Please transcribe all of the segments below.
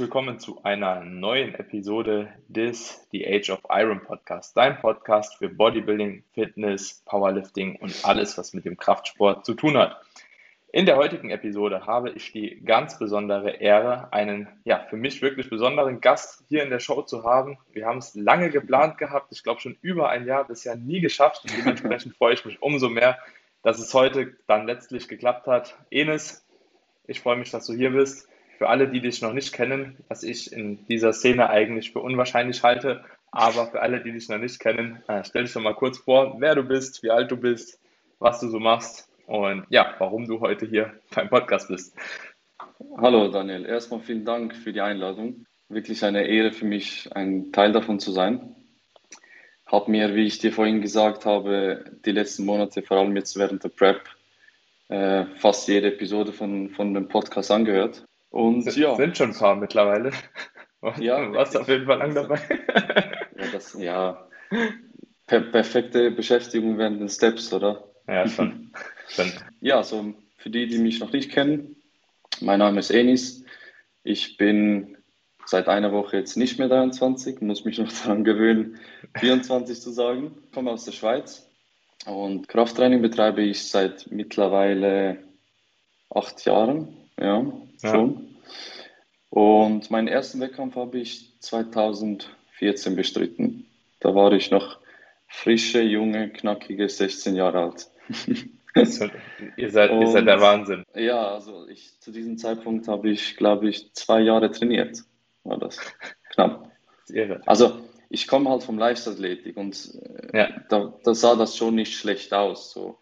willkommen zu einer neuen Episode des The Age of Iron Podcast, dein Podcast für Bodybuilding, Fitness, Powerlifting und alles, was mit dem Kraftsport zu tun hat. In der heutigen Episode habe ich die ganz besondere Ehre, einen für mich wirklich besonderen Gast hier in der Show zu haben. Wir haben es lange geplant gehabt, ich glaube schon über ein Jahr, bisher nie geschafft und dementsprechend freue ich mich umso mehr, dass es heute dann letztlich geklappt hat. Enes, ich freue mich, dass du hier bist. Für alle, die dich noch nicht kennen, was ich in dieser Szene eigentlich für unwahrscheinlich halte, aber für alle, die dich noch nicht kennen, stell dich doch mal kurz vor, wer du bist, wie alt du bist, was du so machst und ja, warum du heute hier beim Podcast bist. Hallo Daniel, erstmal vielen Dank für die Einladung. Wirklich eine Ehre für mich, ein Teil davon zu sein. Habe mir, wie ich dir vorhin gesagt habe, die letzten Monate, vor allem jetzt während der Prep, fast jede Episode von dem Podcast angehört. Und ja, Sind schon ein paar mittlerweile. ja, Du warst auf jeden Fall lang dabei. Perfekte Beschäftigung während den Steps, oder? Ja, schon. Ja, so für die, die mich noch nicht kennen, mein Name ist Enis. Ich bin seit einer Woche jetzt nicht mehr 23, muss mich noch daran gewöhnen, 24 zu sagen. Ich komme aus der Schweiz und Krafttraining betreibe ich seit mittlerweile 8 Jahren, ja, schon. Und meinen ersten Wettkampf habe ich 2014 bestritten. Da war ich noch frische, junge, knackige 16 Jahre alt. Ihr seid der Wahnsinn. Ja, also zu diesem Zeitpunkt habe ich, glaube ich, 2 Jahre trainiert. War das knapp. Also ich komme halt vom Leichtathletik und da sah das schon nicht schlecht aus. So.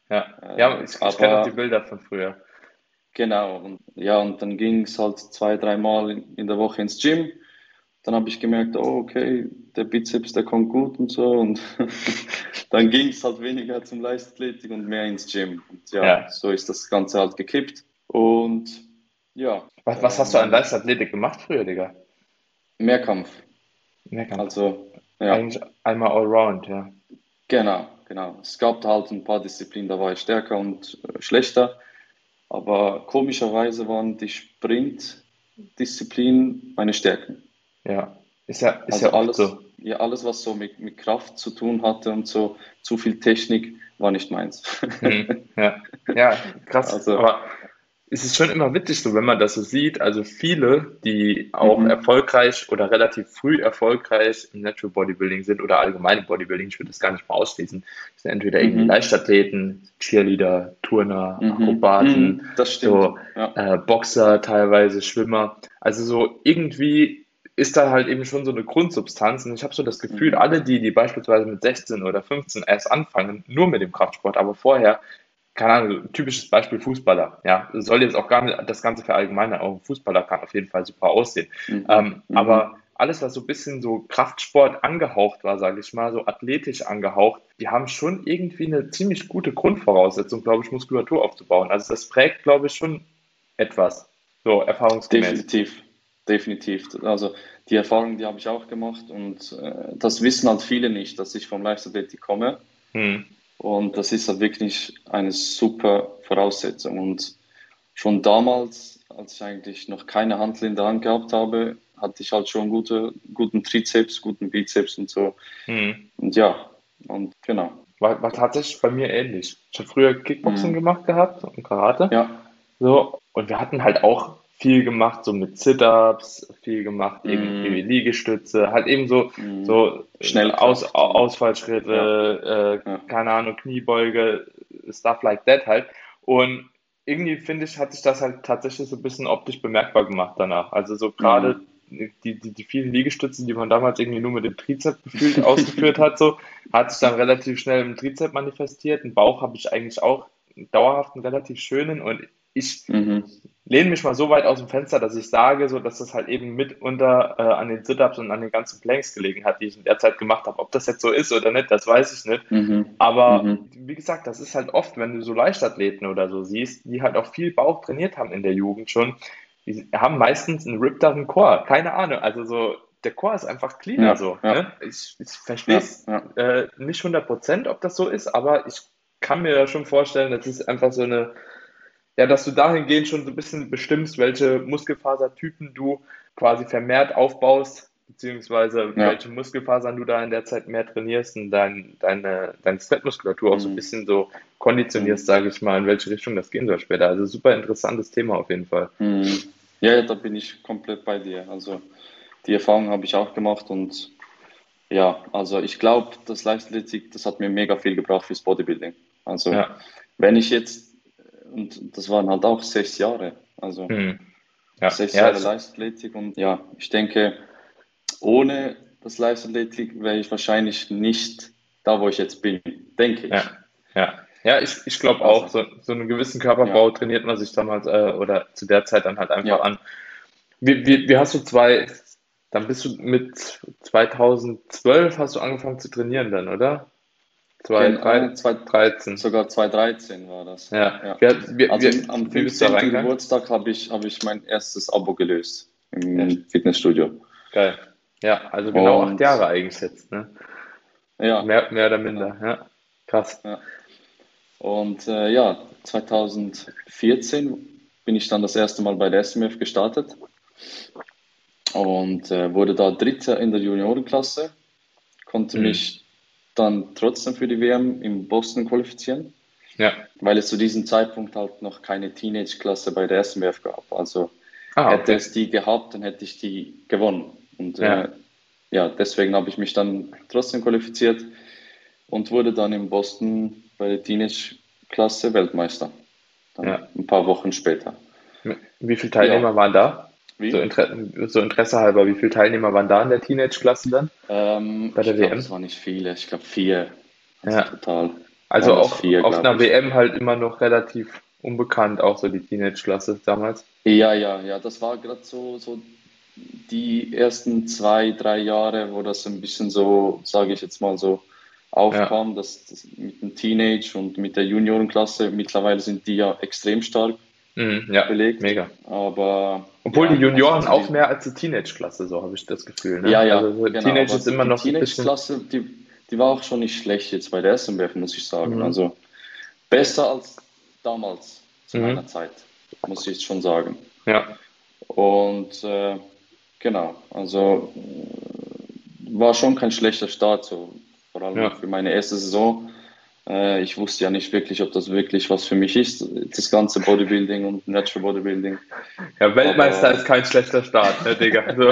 Ich kenne auch die Bilder von früher. Genau, und dann ging es halt 2, 3 Mal in der Woche ins Gym. Dann habe ich gemerkt, oh, okay, der Bizeps, der kommt gut und so. Und dann ging es halt weniger zum Leichtathletik und mehr ins Gym. Und so ist das Ganze halt gekippt. Und ja. Was hast du an Leichtathletik gemacht früher, Digga? Mehrkampf. Also, eigentlich einmal Allround, ja. Genau. Es gab halt ein paar Disziplinen, da war ich stärker und schlechter. Aber komischerweise waren die Sprintdisziplinen meine Stärken. Ja, ist ja alles, so. Ja, alles, was so mit Kraft zu tun hatte und so, zu viel Technik, war nicht meins. Ja, krass. Also, aber es ist schon immer witzig, so wenn man das so sieht. Also viele, die auch erfolgreich oder relativ früh erfolgreich im Natural Bodybuilding sind oder allgemein im Bodybuilding, ich würde das gar nicht mal ausschließen, sind entweder irgendwie Leichtathleten, Cheerleader, Turner, Akrobaten, das stimmt. Boxer, teilweise Schwimmer. Also so irgendwie ist da halt eben schon so eine Grundsubstanz. Und ich habe so das Gefühl, alle die beispielsweise mit 16 oder 15 erst anfangen, nur mit dem Kraftsport, aber vorher, keine Ahnung, typisches Beispiel Fußballer, ja, soll jetzt auch gar nicht das Ganze verallgemeinern, auch ein Fußballer kann auf jeden Fall super aussehen. Aber alles, was so ein bisschen so Kraftsport angehaucht war, sage ich mal, so athletisch angehaucht, die haben schon irgendwie eine ziemlich gute Grundvoraussetzung, glaube ich, Muskulatur aufzubauen. Also das prägt, glaube ich, schon etwas, so erfahrungsgemäß. Definitiv. Also die Erfahrung, die habe ich auch gemacht und das wissen halt viele nicht, dass ich vom Leichtathletik komme. Und das ist halt wirklich eine super Voraussetzung. Und schon damals, als ich eigentlich noch keine Hantel in der Hand gehabt habe, hatte ich halt schon guten Trizeps, guten Bizeps und so. Und genau. War tatsächlich bei mir ähnlich. Ich habe früher Kickboxen gemacht gehabt und Karate. Ja. So, und wir hatten halt auch viel gemacht, so mit Sit-Ups, viel gemacht, irgendwie Liegestütze, halt eben so schnell Ausfallschritte, keine Ahnung, Kniebeuge, stuff like that halt. Und irgendwie finde ich, hat sich das halt tatsächlich so ein bisschen optisch bemerkbar gemacht danach. Also so gerade die vielen Liegestützen, die man damals irgendwie nur mit dem Trizep gefühlt ausgeführt hat, so, hat sich dann relativ schnell im Trizep manifestiert. Im Bauch habe ich eigentlich auch dauerhaft einen relativ schönen und ich lehne mich mal so weit aus dem Fenster, dass ich sage, so, dass das halt eben mitunter an den Sit-Ups und an den ganzen Planks gelegen hat, die ich in der Zeit gemacht habe. Ob das jetzt so ist oder nicht, das weiß ich nicht. Aber wie gesagt, das ist halt oft, wenn du so Leichtathleten oder so siehst, die halt auch viel Bauch trainiert haben in der Jugend schon, die haben meistens einen rippederen Core. Keine Ahnung, also so, der Core ist einfach cleaner so. Ne? Ich verstehe es nicht 100%, ob das so ist, aber ich kann mir da schon vorstellen, das ist einfach so eine ja, dass du dahingehend schon so ein bisschen bestimmst, welche Muskelfasertypen du quasi vermehrt aufbaust, beziehungsweise Ja. welche Muskelfasern du da in der Zeit mehr trainierst und deine Skelettmuskulatur auch so ein Mhm. bisschen so konditionierst, Mhm. sage ich mal, in welche Richtung das gehen soll später. Also super interessantes Thema auf jeden Fall. Mhm. Ja, ja, da bin ich komplett bei dir. Also die Erfahrung habe ich auch gemacht und ja, also ich glaube, das Leichtathletik, das hat mir mega viel gebracht fürs Bodybuilding. Also Ja, wenn ich jetzt, und das waren halt auch 6 Jahre, also mhm. Ja, sechs ja, Jahre Leichtathletik und ja, ich denke, ohne das Leichtathletik wäre ich wahrscheinlich nicht da, wo ich jetzt bin, denke ja, ich. ja. Ja, ich glaube auch, Also, so einen gewissen ja, Körperbau trainiert man sich damals oder zu der Zeit dann halt einfach ja, an. Wie hast du dann bist du mit 2012 hast du angefangen zu trainieren dann, oder? zwei, 2013. sogar 2013 war das. Ja. Ja. Wie, Also am wie bist du da 15. reingegangen? Geburtstag habe ich mein erstes Abo gelöst Ja, im Fitnessstudio. geil. Ja, also genau 8 Jahre Und eigentlich jetzt, ne? ja, Mehr oder genau. minder, ja. Krass. Ja. Und ja, 2014 bin ich dann das erste Mal bei der SMF gestartet und wurde da Dritter in der Juniorenklasse, konnte Hm. mich dann trotzdem für die WM in Boston qualifizieren, Ja. weil es zu diesem Zeitpunkt halt noch keine Teenage-Klasse bei der SMF gab. Also Ah, hätte okay. es die gehabt, dann hätte ich die gewonnen. Und Ja, ja, deswegen habe ich mich dann trotzdem qualifiziert und wurde dann in Boston bei der Teenage-Klasse Weltmeister. Dann ja. ein paar Wochen später. Wie viele Ja, Teilnehmer waren da? wie? So Interesse halber, wie viele Teilnehmer waren da in der Teenage-Klasse dann bei Ich der glaube, WM? es waren nicht viele. Ich glaube 4. Also Ja. total Also waren das auch 4, auf glaube einer ich. WM halt immer noch relativ unbekannt, auch so die Teenage-Klasse damals. Ja, ja, ja. Das war gerade so die ersten 2, 3 Jahre, wo das ein bisschen so, sage ich jetzt mal so, Ja, aufkam, dass das mit dem Teenage und mit der Juniorenklasse, mittlerweile sind die ja extrem stark mhm, ja, belegt. mega. Aber Obwohl die ja, also Junioren zu auch diesem, mehr als die Teenage-Klasse, so habe ich das Gefühl, ja, ne? ja, Also so genau. Teenage Aber ist immer die noch ein bisschen, Teenage-Klasse, die war auch schon nicht schlecht jetzt bei der SMWF, muss ich sagen. mhm, Also besser als damals zu meiner mhm, Zeit, muss ich schon sagen. ja, Und genau, also war schon kein schlechter Start, so vor allem ja. für meine erste Saison. Ich wusste ja nicht wirklich, ob das wirklich was für mich ist, das ganze Bodybuilding und Natural Bodybuilding. Ja, Weltmeister ist Aber kein schlechter Start, ne, Digga. So,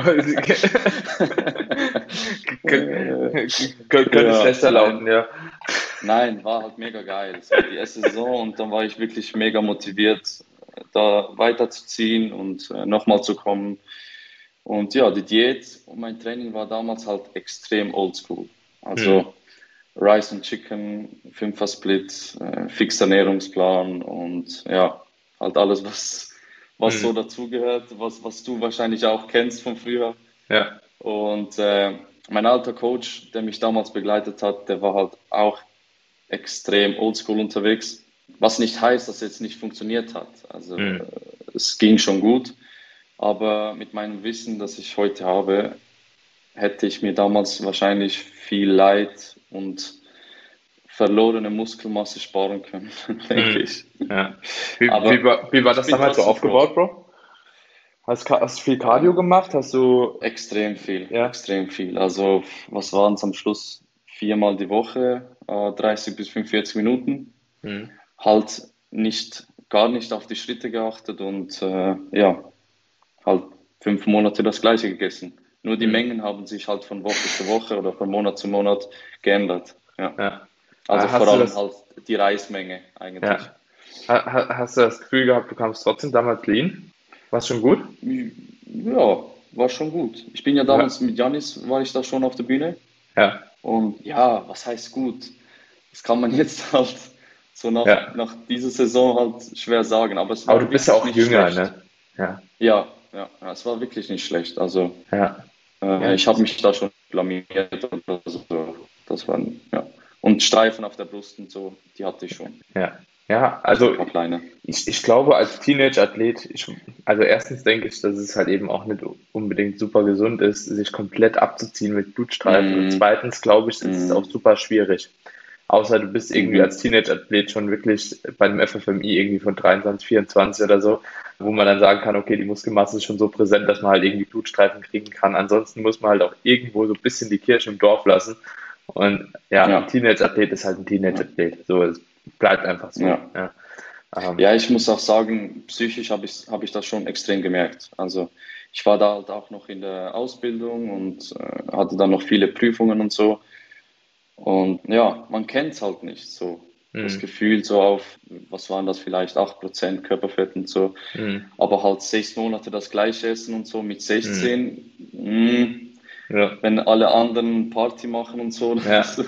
könnte ja, schlechter lauten, nein, ja. nein, war halt mega geil. So die erste Saison und dann war ich wirklich mega motiviert, da weiterzuziehen und nochmal zu kommen. Und ja, die Diät und mein Training war damals halt extrem oldschool. Hm, Also Rice and Chicken, Fünfer-Split, fixer Ernährungsplan und ja, halt alles, was so hm, dazugehört, was du wahrscheinlich auch kennst von früher. ja, Und mein alter Coach, der mich damals begleitet hat, der war halt auch extrem oldschool unterwegs. Was nicht heißt, dass es jetzt nicht funktioniert hat. Also hm, es ging schon gut, aber mit meinem Wissen, das ich heute habe, hätte ich mir damals wahrscheinlich viel Leid und verlorene Muskelmasse sparen können, denke hm, ich. ja. Aber Wie war ich das bin damals so trotzdem froh. aufgebaut, Bro? Hast du viel Cardio Ähm, gemacht? Hast du, Extrem viel, ja, extrem viel. Also was waren es am Schluss? 4-mal die Woche, 30 bis 45 Minuten. hm, Halt gar nicht auf die Schritte geachtet und ja, halt 5 Monate das Gleiche gegessen. Nur die hm, Mengen haben sich halt von Woche zu Woche oder von Monat zu Monat geändert. Ja. ja. Also vor Hast du allem das, halt die Reismenge eigentlich. ja. Hast du das Gefühl gehabt, du kamst trotzdem damals clean? War's schon gut? Ja, war schon gut. Ich bin ja Ja, damals mit Janis, war ich da schon auf der Bühne. ja, Und ja, was heißt gut? Das kann man jetzt halt so ja. nach dieser Saison halt schwer sagen. Aber es Aber du war bist ja wirklich auch nicht jünger, schlecht. ne? Ja, Ja, ja, ja, es war wirklich nicht schlecht. Also ja, ja, ich habe mich da schon blamiert oder so. Das waren, ja. Und Streifen auf der Brust und so, die hatte ich schon. ja. Ja, So also ein paar kleine. ich glaube, als Teenage-Athlet, also erstens denke ich, dass es halt eben auch nicht unbedingt super gesund ist, sich komplett abzuziehen mit Blutstreifen. Und Mm, zweitens glaube ich, ist es auch mm, super schwierig. außer du bist irgendwie Mhm. als Teenage-Athlet schon wirklich bei einem FFMI irgendwie von 23, 24 oder so, wo man dann sagen kann, okay, die Muskelmasse ist schon so präsent, dass man halt irgendwie Blutstreifen kriegen kann. Ansonsten muss man halt auch irgendwo so ein bisschen die Kirche im Dorf lassen. Und ja, ein Ja, Teenage-Athlet ist halt ein ja, Teenage-Athlet. So, es bleibt einfach so. ja. Ja, ähm, Ja, ich muss auch sagen, psychisch habe ich das schon extrem gemerkt. Also ich war da halt auch noch in der Ausbildung und hatte dann noch viele Prüfungen und so. Und ja, man kennt es halt nicht so. Das mm, Gefühl so auf, was waren das vielleicht, 8% Körperfett und so. mm, Aber halt 6 Monate das gleiche essen und so mit mm, 16, ja, wenn alle anderen Party machen und so, ja,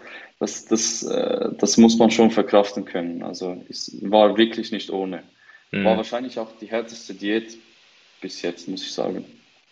das muss man schon verkraften können. Also es war wirklich nicht ohne. War mm, wahrscheinlich auch die härteste Diät bis jetzt, muss ich sagen.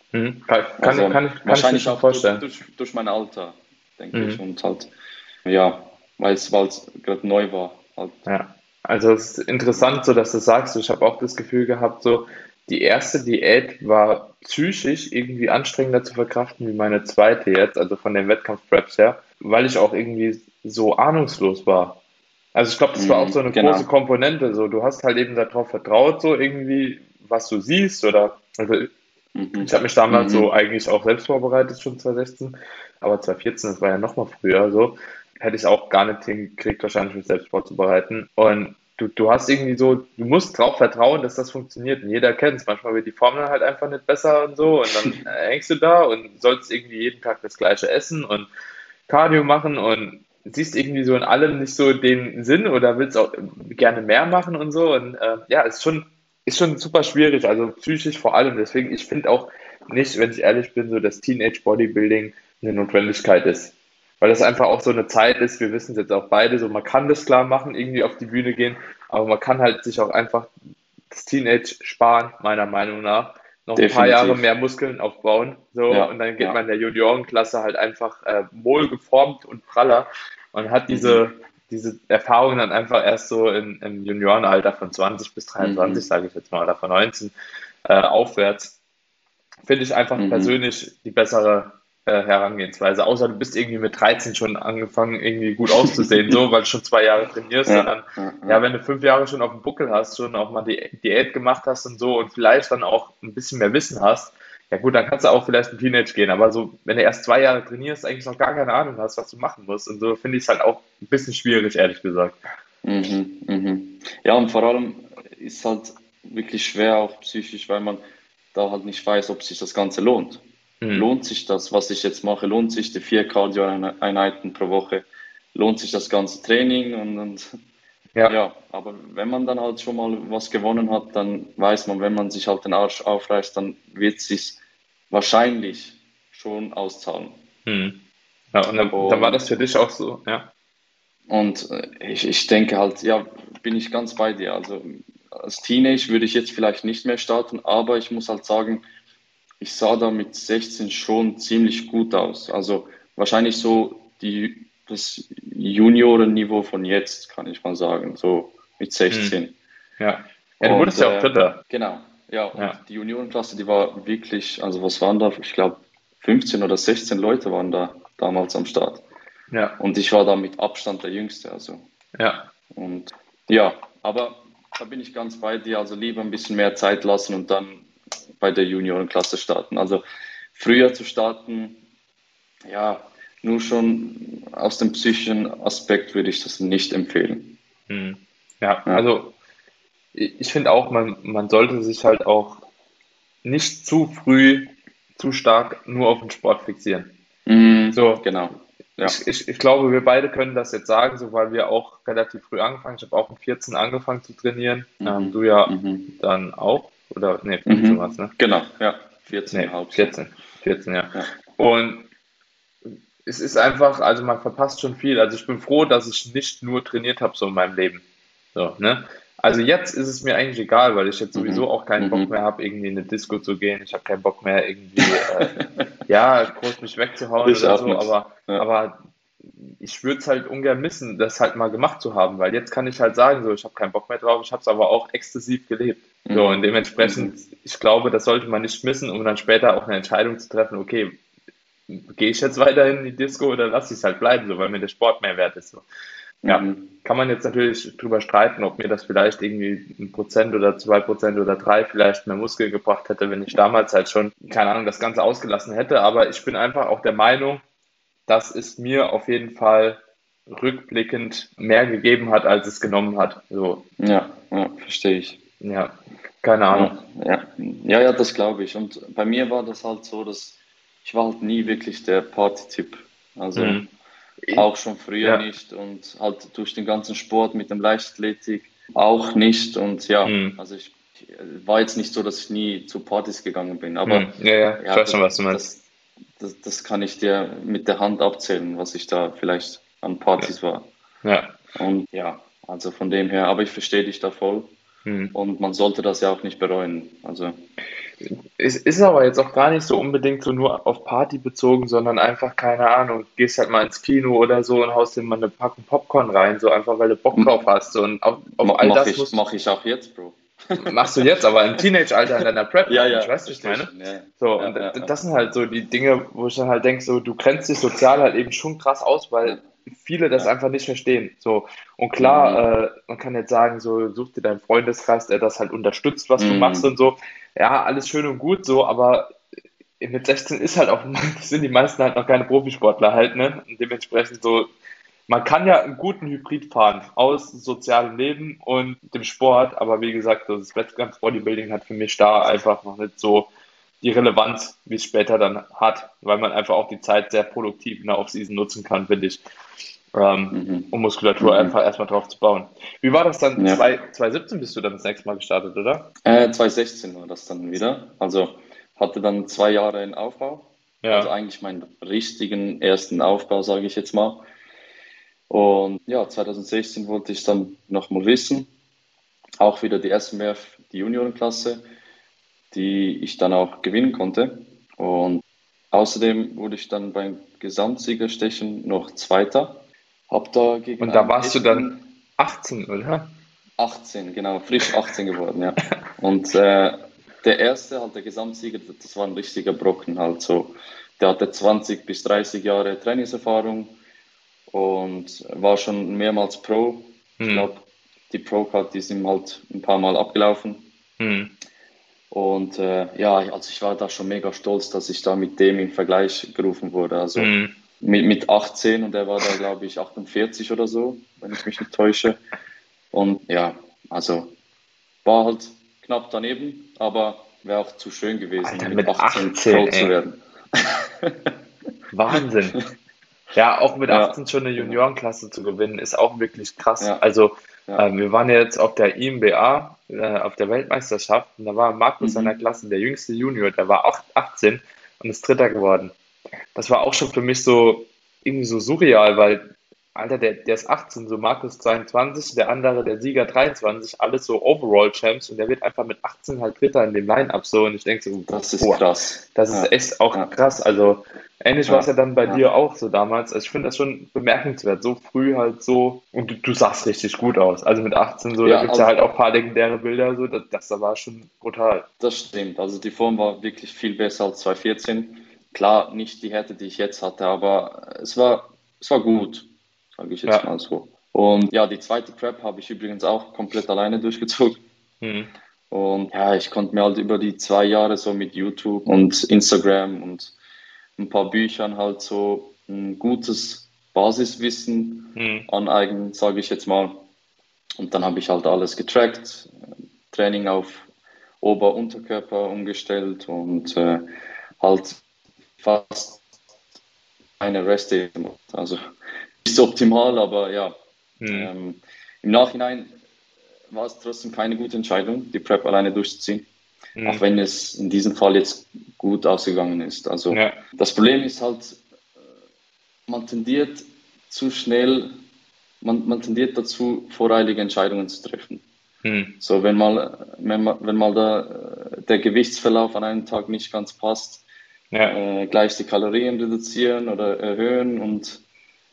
kann, Also kann ich mir wahrscheinlich schon auch vorstellen. durch mein Alter, denke ich. Mm. Und halt, ja, weil es gerade neu war. Halt. Ja, also es ist interessant, so dass du sagst, ich habe auch das Gefühl gehabt, so die erste Diät war psychisch irgendwie anstrengender zu verkraften wie meine zweite jetzt, also von den Wettkampfpreps her, weil ich auch irgendwie so ahnungslos war. Also ich glaube, das war auch so Mhm, eine große genau. Komponente, so du hast halt eben darauf vertraut, so irgendwie, was du siehst oder also ich habe Mhm, mich damals so mhm, eigentlich auch selbst vorbereitet, schon 2016, aber 2014, das war ja noch mal früher so, hätte ich auch gar nicht hingekriegt, wahrscheinlich mich selbst vorzubereiten. Und du hast irgendwie so, du musst drauf vertrauen, dass das funktioniert. Und jeder kennt es. Manchmal wird die Formel halt einfach nicht besser und so. Und dann hängst du da und sollst irgendwie jeden Tag das Gleiche essen und Cardio machen und siehst irgendwie so in allem nicht so den Sinn oder willst auch gerne mehr machen und so. Und ja, ist schon super schwierig, also psychisch vor allem. Deswegen, ich finde auch nicht, wenn ich ehrlich bin, so dass Teenage Bodybuilding eine Notwendigkeit ist. Weil das einfach auch so eine Zeit ist, wir wissen es jetzt auch beide, so man kann das klar machen, irgendwie auf die Bühne gehen, aber man kann halt sich auch einfach das Teenage sparen, meiner Meinung nach, noch ein paar Jahre definitiv. mehr Muskeln aufbauen, so, und Ja, dann geht man ja. in der Juniorenklasse halt einfach wohl geformt und praller und hat Mhm, diese Erfahrung dann einfach erst so im Juniorenalter von 20 bis 23, mhm, sage ich jetzt mal, oder von 19 aufwärts finde ich einfach mhm. persönlich die bessere Herangehensweise. Außer du bist irgendwie mit 13 schon angefangen, irgendwie gut auszusehen, so, weil du schon 2 Jahre trainierst und Ja, dann, ja, ja, ja. wenn du 5 Jahre schon auf dem Buckel hast, schon auch mal die Diät gemacht hast und so und vielleicht dann auch ein bisschen mehr Wissen hast, ja gut, dann kannst du auch vielleicht in Teenage gehen. Aber so, wenn du erst 2 Jahre trainierst, eigentlich noch gar keine Ahnung hast, was du machen musst. Und so finde ich es halt auch ein bisschen schwierig, ehrlich gesagt. Mhm, mhm. Ja, und vor allem ist halt wirklich schwer auch psychisch, weil man da halt nicht weiß, ob sich das Ganze lohnt. Hm. Lohnt sich das, was ich jetzt mache? Lohnt sich die 4 Cardio-Einheiten pro Woche? Lohnt sich das ganze Training? Und Ja, ja, aber wenn man dann halt schon mal was gewonnen hat, dann weiß man, wenn man sich halt den Arsch aufreißt, dann wird es sich wahrscheinlich schon auszahlen. hm. Ja, und dann war das Und für dich auch so, ja. ich denke halt, ja, bin ich ganz bei dir. Also als Teenager würde ich jetzt vielleicht nicht mehr starten, aber ich muss halt sagen, ich sah da mit 16 schon ziemlich gut aus. Also wahrscheinlich so das Juniorenniveau von jetzt, kann ich mal sagen, so mit Hm. 16. Ja. Ja, du Und wurdest ja auch Dritter. genau, ja, Ja. und die Juniorenklasse, die war wirklich, also was waren da? Ich glaube, 15 oder 16 Leute waren da damals am Start. Ja, Und ich war da mit Abstand der Jüngste, also. ja, Und ja, aber da bin ich ganz bei dir. Also lieber ein bisschen mehr Zeit lassen und dann bei der Juniorenklasse starten. Also früher zu starten, ja, nur schon aus dem psychischen Aspekt würde ich das nicht empfehlen. hm. Ja, Ja. also ich finde auch, man sollte sich halt auch nicht zu früh, zu stark nur auf den Sport fixieren. So, Genau. Ja. ich glaube, wir beide können das jetzt sagen, so weil wir auch relativ früh angefangen. Ich habe auch mit 14 angefangen zu trainieren. Du Mhm. ja Mhm. dann auch, oder ne, 15 war es, Mhm. ne? Genau. Ja. Ne, 14,5 so. 14, 14, ja. Ja. Und es ist einfach, also man verpasst schon viel. Also ich bin froh, dass ich nicht nur trainiert habe so in meinem Leben. So, ne? Also jetzt ist es mir eigentlich egal, weil ich jetzt sowieso Mhm. auch keinen Bock mehr Mhm. habe, irgendwie in eine Disco zu gehen. Ich habe keinen Bock mehr, irgendwie, ja, groß mich wegzuhauen Ich oder auch so, nicht. Ja. aber ich würde es halt ungern missen, das halt mal gemacht zu haben, weil jetzt kann ich halt sagen, so, ich habe keinen Bock mehr drauf, ich habe es aber auch exzessiv gelebt. So, und Mhm. dementsprechend, Mhm. ich glaube, das sollte man nicht missen, um dann später auch eine Entscheidung zu treffen, okay, gehe ich jetzt weiter in die Disco oder lasse ich es halt bleiben, so, weil mir der Sport mehr wert ist. So. Ja, Mhm. kann man jetzt natürlich drüber streiten, ob mir das vielleicht irgendwie 1% oder 2% oder 3 vielleicht mehr Muskel gebracht hätte, wenn ich damals halt schon, keine Ahnung, das Ganze ausgelassen hätte. Aber ich bin einfach auch der Meinung, dass es mir auf jeden Fall rückblickend mehr gegeben hat, als es genommen hat. So, Ja, ja, verstehe ich. ja, keine Ahnung. Ja, ja, ja, ja, das glaube ich. Und bei mir war das halt so, dass ich war halt nie wirklich der Party-Typ. Also Hm. auch schon früher Ja, nicht und halt durch den ganzen Sport mit dem Leichtathletik auch nicht. Und ja, hm. also ich war jetzt nicht so, dass ich nie zu Partys gegangen bin. Aber Ja, ja, ich ja, weiß schon, was du meinst. das kann ich dir mit der Hand abzählen, was ich da vielleicht an Ja, Partys war. ja. Und ja, also von dem her, aber ich verstehe dich da voll. Hm. Und man sollte das ja auch nicht bereuen. Also, Es ist aber jetzt auch gar nicht so unbedingt so nur auf Party bezogen, sondern einfach, keine Ahnung, gehst halt mal ins Kino oder so und haust dir mal eine Packung Popcorn rein, so einfach, weil du Bock drauf hast. So, und auf all das mach ich auch jetzt, Bro. machst du jetzt, aber im Teenage-Alter in deiner Prep Ja, noch nicht, ja, weißt du, wie ich verstehe meine? schon. Ja, So, ja, und ja, ja, das sind halt so die Dinge, wo ich dann halt denke, so, du grenzt dich sozial halt eben schon krass aus, weil ja, viele das ja. einfach nicht verstehen. So, und Mhm. klar, man kann jetzt sagen, so, such dir deinen Freundeskreis, der das halt unterstützt, was du machst und Mhm. so. Ja, alles schön und gut so, aber mit 16 ist halt auch, sind die meisten halt noch keine Profisportler halt, ne? Und dementsprechend so, man kann ja einen guten Hybrid fahren aus sozialem Leben und dem Sport, aber wie gesagt, so das Wettkampf Bodybuilding hat für mich da einfach noch nicht so die Relevanz, wie es später dann hat, weil man einfach auch die Zeit sehr produktiv in der Offseason nutzen kann, finde ich, Mhm. um Muskulatur Mhm. einfach erstmal drauf zu bauen. Wie war das dann? Ja. 2017 bist du dann das nächste Mal gestartet, oder? 2016 war das dann wieder. Also hatte dann 2 Jahre in Aufbau. Also Ja. eigentlich meinen richtigen ersten Aufbau, sage ich jetzt mal. Und ja, 2016 wollte ich dann nochmal wissen. Auch wieder die SMF, die Juniorenklasse, die ich dann auch gewinnen konnte. Und außerdem wurde ich dann beim Gesamtsiegerstechen noch Zweiter. Hab da gegen Und da einen warst du dann echten 18, oder? 18, genau, frisch 18 geworden, ja. Und der erste, halt der Gesamtsieger, das war ein richtiger Brocken halt so. Der hatte 20 bis 30 Jahre Trainingserfahrung und war schon mehrmals Pro. Ich Hm. glaube, die Pro-Card, die ist ihm halt ein paar Mal abgelaufen. Hm. Und ja, also ich war da schon mega stolz, dass ich da mit dem in Vergleich gerufen wurde. Also Hm. mit 18 und er war da, glaube ich, 48 oder so, wenn ich mich nicht täusche. Und ja, also war halt knapp daneben, aber wäre auch zu schön gewesen, Alter, mit mit 18 18, Pro zu ey. werden. Wahnsinn. Ja, auch mit Ja, 18 schon eine genau. Juniorenklasse zu gewinnen, ist auch wirklich krass. Ja, Also, ja. wir waren ja jetzt auf der IMBA, auf der Weltmeisterschaft, und da war Markus seiner Mhm. Klasse, der jüngste Junior, der war auch 18 und ist Dritter geworden. Das war auch schon für mich so irgendwie so surreal, weil, Alter, der ist 18, so Markus 22, der andere, der Sieger 23, alles so Overall-Champs und der wird einfach mit 18 halt Dritter in dem Line-Up so und ich denke so, Das ist boah, krass. das ist Ja, echt auch ja, krass. Also ähnlich war es ja ja, dann bei ja. dir auch so damals. Also ich finde das schon bemerkenswert, so früh halt so und du sahst richtig gut aus. Also mit 18 so, da Ja, gibt's ja also halt auch ein paar legendäre Bilder, so, das da war schon brutal. das stimmt. Also die Form war wirklich viel besser als 2014. Klar, nicht die Härte, die ich jetzt hatte, aber es war gut, sage ich jetzt Ja. mal so. Und ja, die zweite Prep habe ich übrigens auch komplett alleine durchgezogen. Hm. Und ja, ich konnte mir halt über die 2 Jahre so mit YouTube und Instagram und ein paar Büchern halt so ein gutes Basiswissen Hm. aneignen, sage ich jetzt mal. Und dann habe ich halt alles getrackt, Training auf Ober-Unterkörper umgestellt und halt fast eine Rest-Day gemacht. Also nicht so optimal, aber ja. Hm. Ähm, Im Nachhinein war es trotzdem keine gute Entscheidung, die Prep alleine durchzuziehen, auch Hm. wenn es in diesem Fall jetzt gut ausgegangen ist. Also Ja. das Problem ist halt, man tendiert zu schnell, man tendiert dazu, voreilige Entscheidungen zu treffen. Hm. So, wenn mal der Gewichtsverlauf an einem Tag nicht ganz passt, Ja. gleich die Kalorien reduzieren oder erhöhen und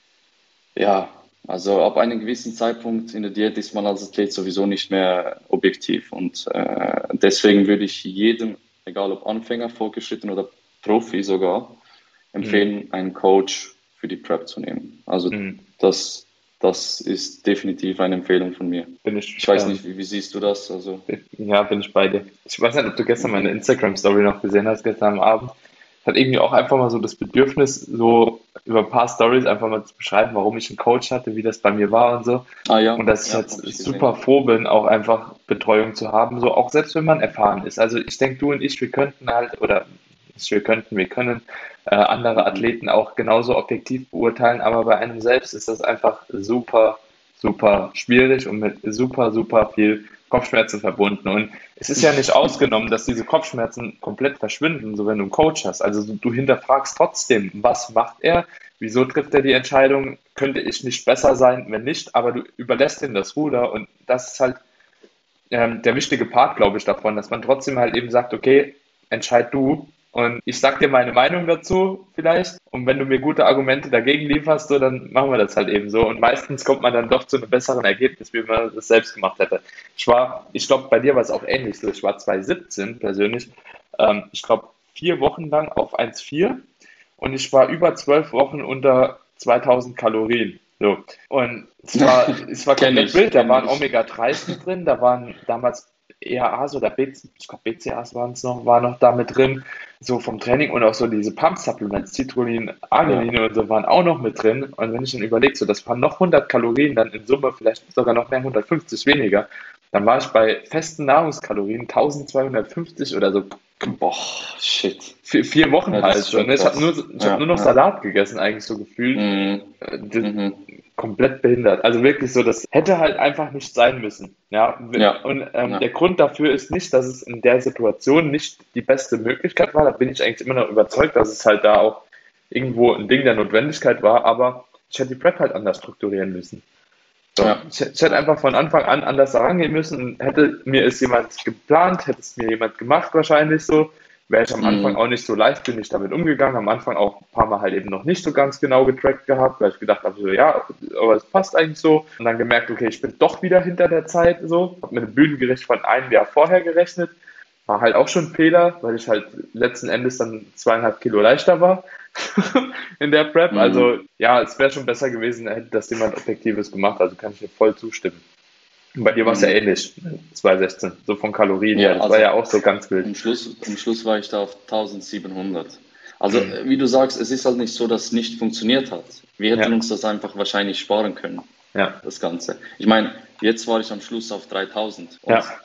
ja, also ab einem gewissen Zeitpunkt in der Diät ist man als Athlet sowieso nicht mehr objektiv und deswegen würde ich jedem, egal ob Anfänger, Fortgeschritten oder Profi sogar, Hm. empfehlen, einen Coach für die Prep zu nehmen. Also Hm. das das ist definitiv eine Empfehlung von mir. Bin Ich weiß nicht, wie siehst du das? Also, ja, bin ich bei dir. Ich weiß nicht, ob du gestern meine Instagram-Story noch gesehen hast, gestern am Abend. Ich hatte irgendwie auch einfach mal so das Bedürfnis, so über ein paar Stories einfach mal zu beschreiben, warum ich einen Coach hatte, wie das bei mir war und so. ja, Und dass ich ja, halt habe ich super gesehen. froh bin, auch einfach Betreuung zu haben, so auch selbst wenn man erfahren ist. Also ich denke, du und ich, wir könnten halt, oder nicht wir können andere Mhm. Athleten auch genauso objektiv beurteilen, aber bei einem selbst ist das einfach super, super schwierig und mit super, super viel Kopfschmerzen verbunden. Und es ist ja nicht ausgenommen, dass diese Kopfschmerzen komplett verschwinden, so wenn du einen Coach hast. Also du hinterfragst trotzdem, was macht er, wieso trifft er die Entscheidung, könnte ich nicht besser sein, wenn nicht, aber du überlässt ihm das Ruder und das ist halt der wichtige Part, glaube ich, davon, dass man trotzdem halt eben sagt, okay, entscheid du und ich sag dir meine Meinung dazu vielleicht und wenn du mir gute Argumente dagegen lieferst, so, dann machen wir das halt eben so und meistens kommt man dann doch zu einem besseren Ergebnis, wie man das selbst gemacht hätte. Ich glaube, bei dir war es auch ähnlich so. Ich war 2017 persönlich, ich glaube, 4 Wochen lang auf 1,4 und ich war über 12 Wochen unter 2000 Kalorien. So. Und es war komplett wild. Da Kenne waren ich. Omega-3s mit drin, da waren damals EAAs oder ich glaube BCAAs war noch da mit drin, so vom Training und auch so diese Pump-Supplements, Citrullin, Ja. Arginine und so waren auch noch mit drin. Und wenn ich dann überlege, so das waren noch 100 Kalorien, dann in Summe vielleicht sogar noch mehr, 150 weniger, dann war ich bei festen Nahrungskalorien 1250 oder so Boah, shit. 4 Wochen Ja, das halt ist so. schon Ne? krass. Ich hab nur noch Ja. Salat gegessen, eigentlich so gefühlt. Mhm. Das, Mhm. komplett behindert. Also wirklich so, das hätte halt einfach nicht sein müssen. Ja, Ja. und Ja. der Grund dafür ist nicht, dass es in der Situation nicht die beste Möglichkeit war. Da bin ich eigentlich immer noch überzeugt, dass es halt da auch irgendwo ein Ding der Notwendigkeit war, aber ich hätte die Prep halt anders strukturieren müssen. So, Ja. ich hätte einfach von Anfang an anders herangehen müssen. Hätte mir es jemand geplant, hätte es mir jemand gemacht wahrscheinlich so, wäre ich am Anfang Mhm. auch nicht so leichtsinnig damit umgegangen. Am Anfang auch ein paar Mal halt eben noch nicht so ganz genau getrackt gehabt, weil ich gedacht habe, so ja, aber es passt eigentlich so. Und dann gemerkt, okay, ich bin doch wieder hinter der Zeit so. Habe mit einem Bühnengericht von einem Jahr vorher gerechnet. War halt auch schon ein Fehler, weil ich halt letzten Endes dann 2,5 Kilo leichter war in der Prep. Also Mhm. ja, es wäre schon besser gewesen, hätte das jemand Objektives gemacht. Also kann ich dir voll zustimmen. Und bei dir war es ja Mhm. ähnlich, 2016, so von Kalorien her. Ja, Das war ja also auch so ganz wild. am Schluss war ich da auf 1700. Also, Mhm. wie du sagst, es ist halt nicht so, dass es nicht funktioniert hat. Wir hätten Ja, uns das einfach wahrscheinlich sparen können, ja, das Ganze. Ich meine, jetzt war ich am Schluss auf 3000 und ja,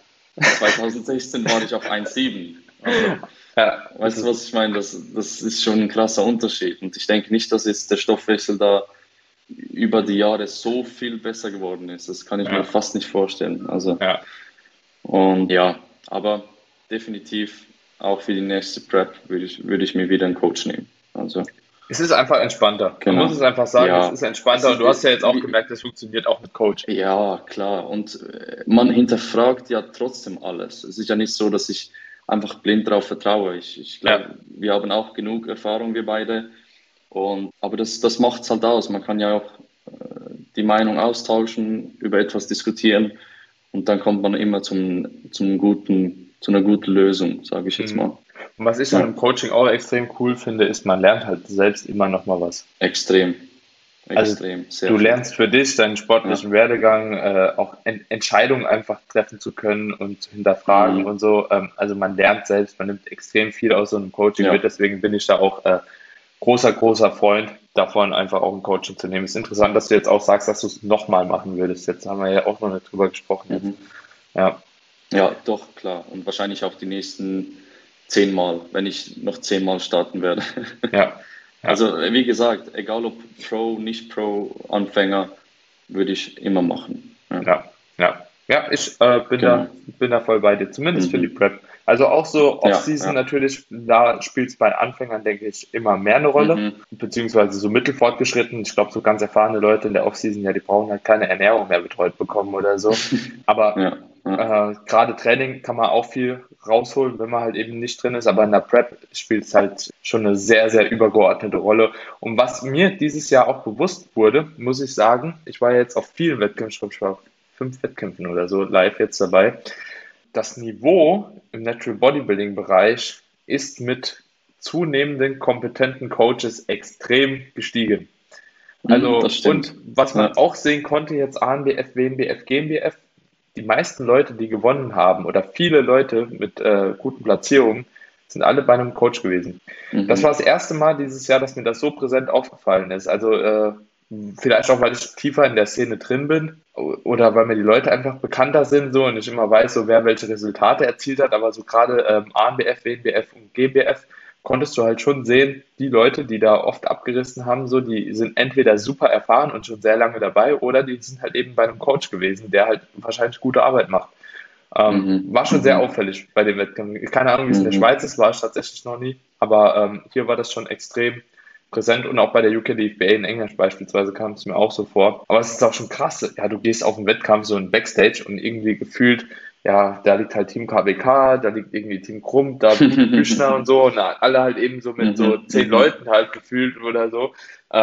2016 war ich auf 1,7. Also, ja. Das weißt du, ist, was ich meine? Das ist schon ein krasser Unterschied. Und ich denke nicht, dass jetzt der Stoffwechsel da über die Jahre so viel besser geworden ist. Das kann ich mir ja, fast nicht vorstellen. Also, ja. und ja, aber definitiv auch für die nächste Prep würde ich mir wieder einen Coach nehmen. Also, Es ist einfach entspannter. Man muss genau. es einfach sagen, es Ja, ist es entspannter und ist, du hast ja jetzt auch gemerkt, es funktioniert auch mit Coach. ja, klar. Und man hinterfragt ja trotzdem alles. Es ist ja nicht so, dass ich einfach blind darauf vertraue. Ich Ja, glaube, wir haben auch genug Erfahrung, wir beide. Aber das macht es halt aus. Man kann ja auch die Meinung austauschen, über etwas diskutieren und dann kommt man immer zu einer guten Lösung, sage ich jetzt mhm. mal. Und was ich an Ja, einem Coaching auch extrem cool finde, ist, man lernt halt selbst immer noch mal was. extrem, Also extrem, sehr du viel. lernst für dich deinen Ja, sportlichen Werdegang, auch Entscheidungen einfach treffen zu können und zu hinterfragen und mhm. so. Also man lernt selbst, man nimmt extrem viel aus so einem Coaching mit. Ja, Deswegen bin ich da auch großer, großer Freund davon, einfach auch ein Coaching zu nehmen. Ist interessant, dass du jetzt auch sagst, dass du es nochmal machen würdest. Jetzt haben wir ja auch noch nicht drüber gesprochen jetzt. mhm. Ja, Ja, doch, klar. Und wahrscheinlich auch die nächsten 10 Mal, wenn ich noch 10 Mal starten werde. ja, ja, Also, wie gesagt, egal ob Pro, nicht Pro, Anfänger, würde ich immer machen. Ja, ja, ja. Ja, ich genau. bin da voll bei dir, zumindest für die Mhm. Prep. Also auch so Ja, Off-Season ja. natürlich, da spielt es bei Anfängern, denke ich, immer mehr eine Rolle, Mhm. beziehungsweise so mittelfortgeschritten. Ich glaube, so ganz erfahrene Leute in der Off-Season, ja, die brauchen halt keine Ernährung mehr betreut bekommen oder so. Aber Ja, ja, gerade Training kann man auch viel rausholen, wenn man halt eben nicht drin ist, aber in der Prep spielt es halt schon eine sehr, sehr übergeordnete Rolle. Und was mir dieses Jahr auch bewusst wurde, muss ich sagen, ich war jetzt auf vielen Wettkämpfen, ich glaube, ich war auf 5 Wettkämpfen oder so live jetzt dabei. Das Niveau im Natural Bodybuilding Bereich ist mit zunehmenden kompetenten Coaches extrem gestiegen. Das Also, und stimmt. was man Ja. auch sehen konnte, jetzt ANBF, WNBF, GmbF, die meisten Leute, die gewonnen haben, oder viele Leute mit guten Platzierungen, sind alle bei einem Coach gewesen. Das war Mhm. das erste Mal dieses Jahr, dass mir das so präsent aufgefallen ist. Also vielleicht auch, weil ich tiefer in der Szene drin bin oder weil mir die Leute einfach bekannter sind so und ich immer weiß, so wer welche Resultate erzielt hat. Aber so gerade ANBF, WNBF und GmbF konntest du halt schon sehen, die Leute, die da oft abgerissen haben, so, die sind entweder super erfahren und schon sehr lange dabei oder die sind halt eben bei einem Coach gewesen, der halt wahrscheinlich gute Arbeit macht. Mhm. War schon sehr Mhm. auffällig bei dem Wettkampf. Keine Ahnung, wie es in der Mhm. Schweiz ist, war ich tatsächlich noch nie, aber hier war das schon extrem präsent und auch bei der UKDFBA in Englisch beispielsweise kam es mir auch so vor. Aber es ist auch schon krass. Ja, du gehst auf den Wettkampf so in Backstage und irgendwie gefühlt, ja, da liegt halt Team KBK, da liegt irgendwie Team Krumm, da Büchner und so und alle halt eben so mit so Mhm. 10 Leuten halt gefühlt oder so.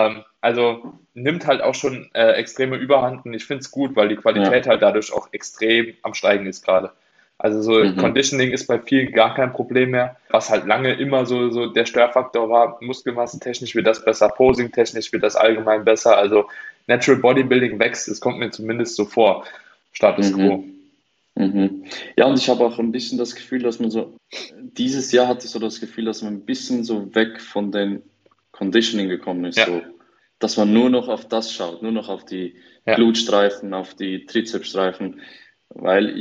Also nimmt halt auch schon extreme Überhand und ich finde es gut, weil die Ja. Qualität halt dadurch auch extrem am Steigen ist gerade. Also so Mhm. Conditioning ist bei vielen gar kein Problem mehr. Was halt lange immer so der Störfaktor war, muskelmassentechnisch wird das besser, posing-technisch wird das allgemein besser. Also Natural Bodybuilding wächst, es kommt mir zumindest so vor. Status quo. Mhm. Mhm. Ja, und ich habe auch ein bisschen das Gefühl, dass man so, dieses Jahr hatte ich so das Gefühl, dass man ein bisschen so weg von den Conditioning gekommen ist, Ja, so, dass man nur noch auf das schaut, nur noch auf die ja, Glutstreifen, auf die Trizepsstreifen, weil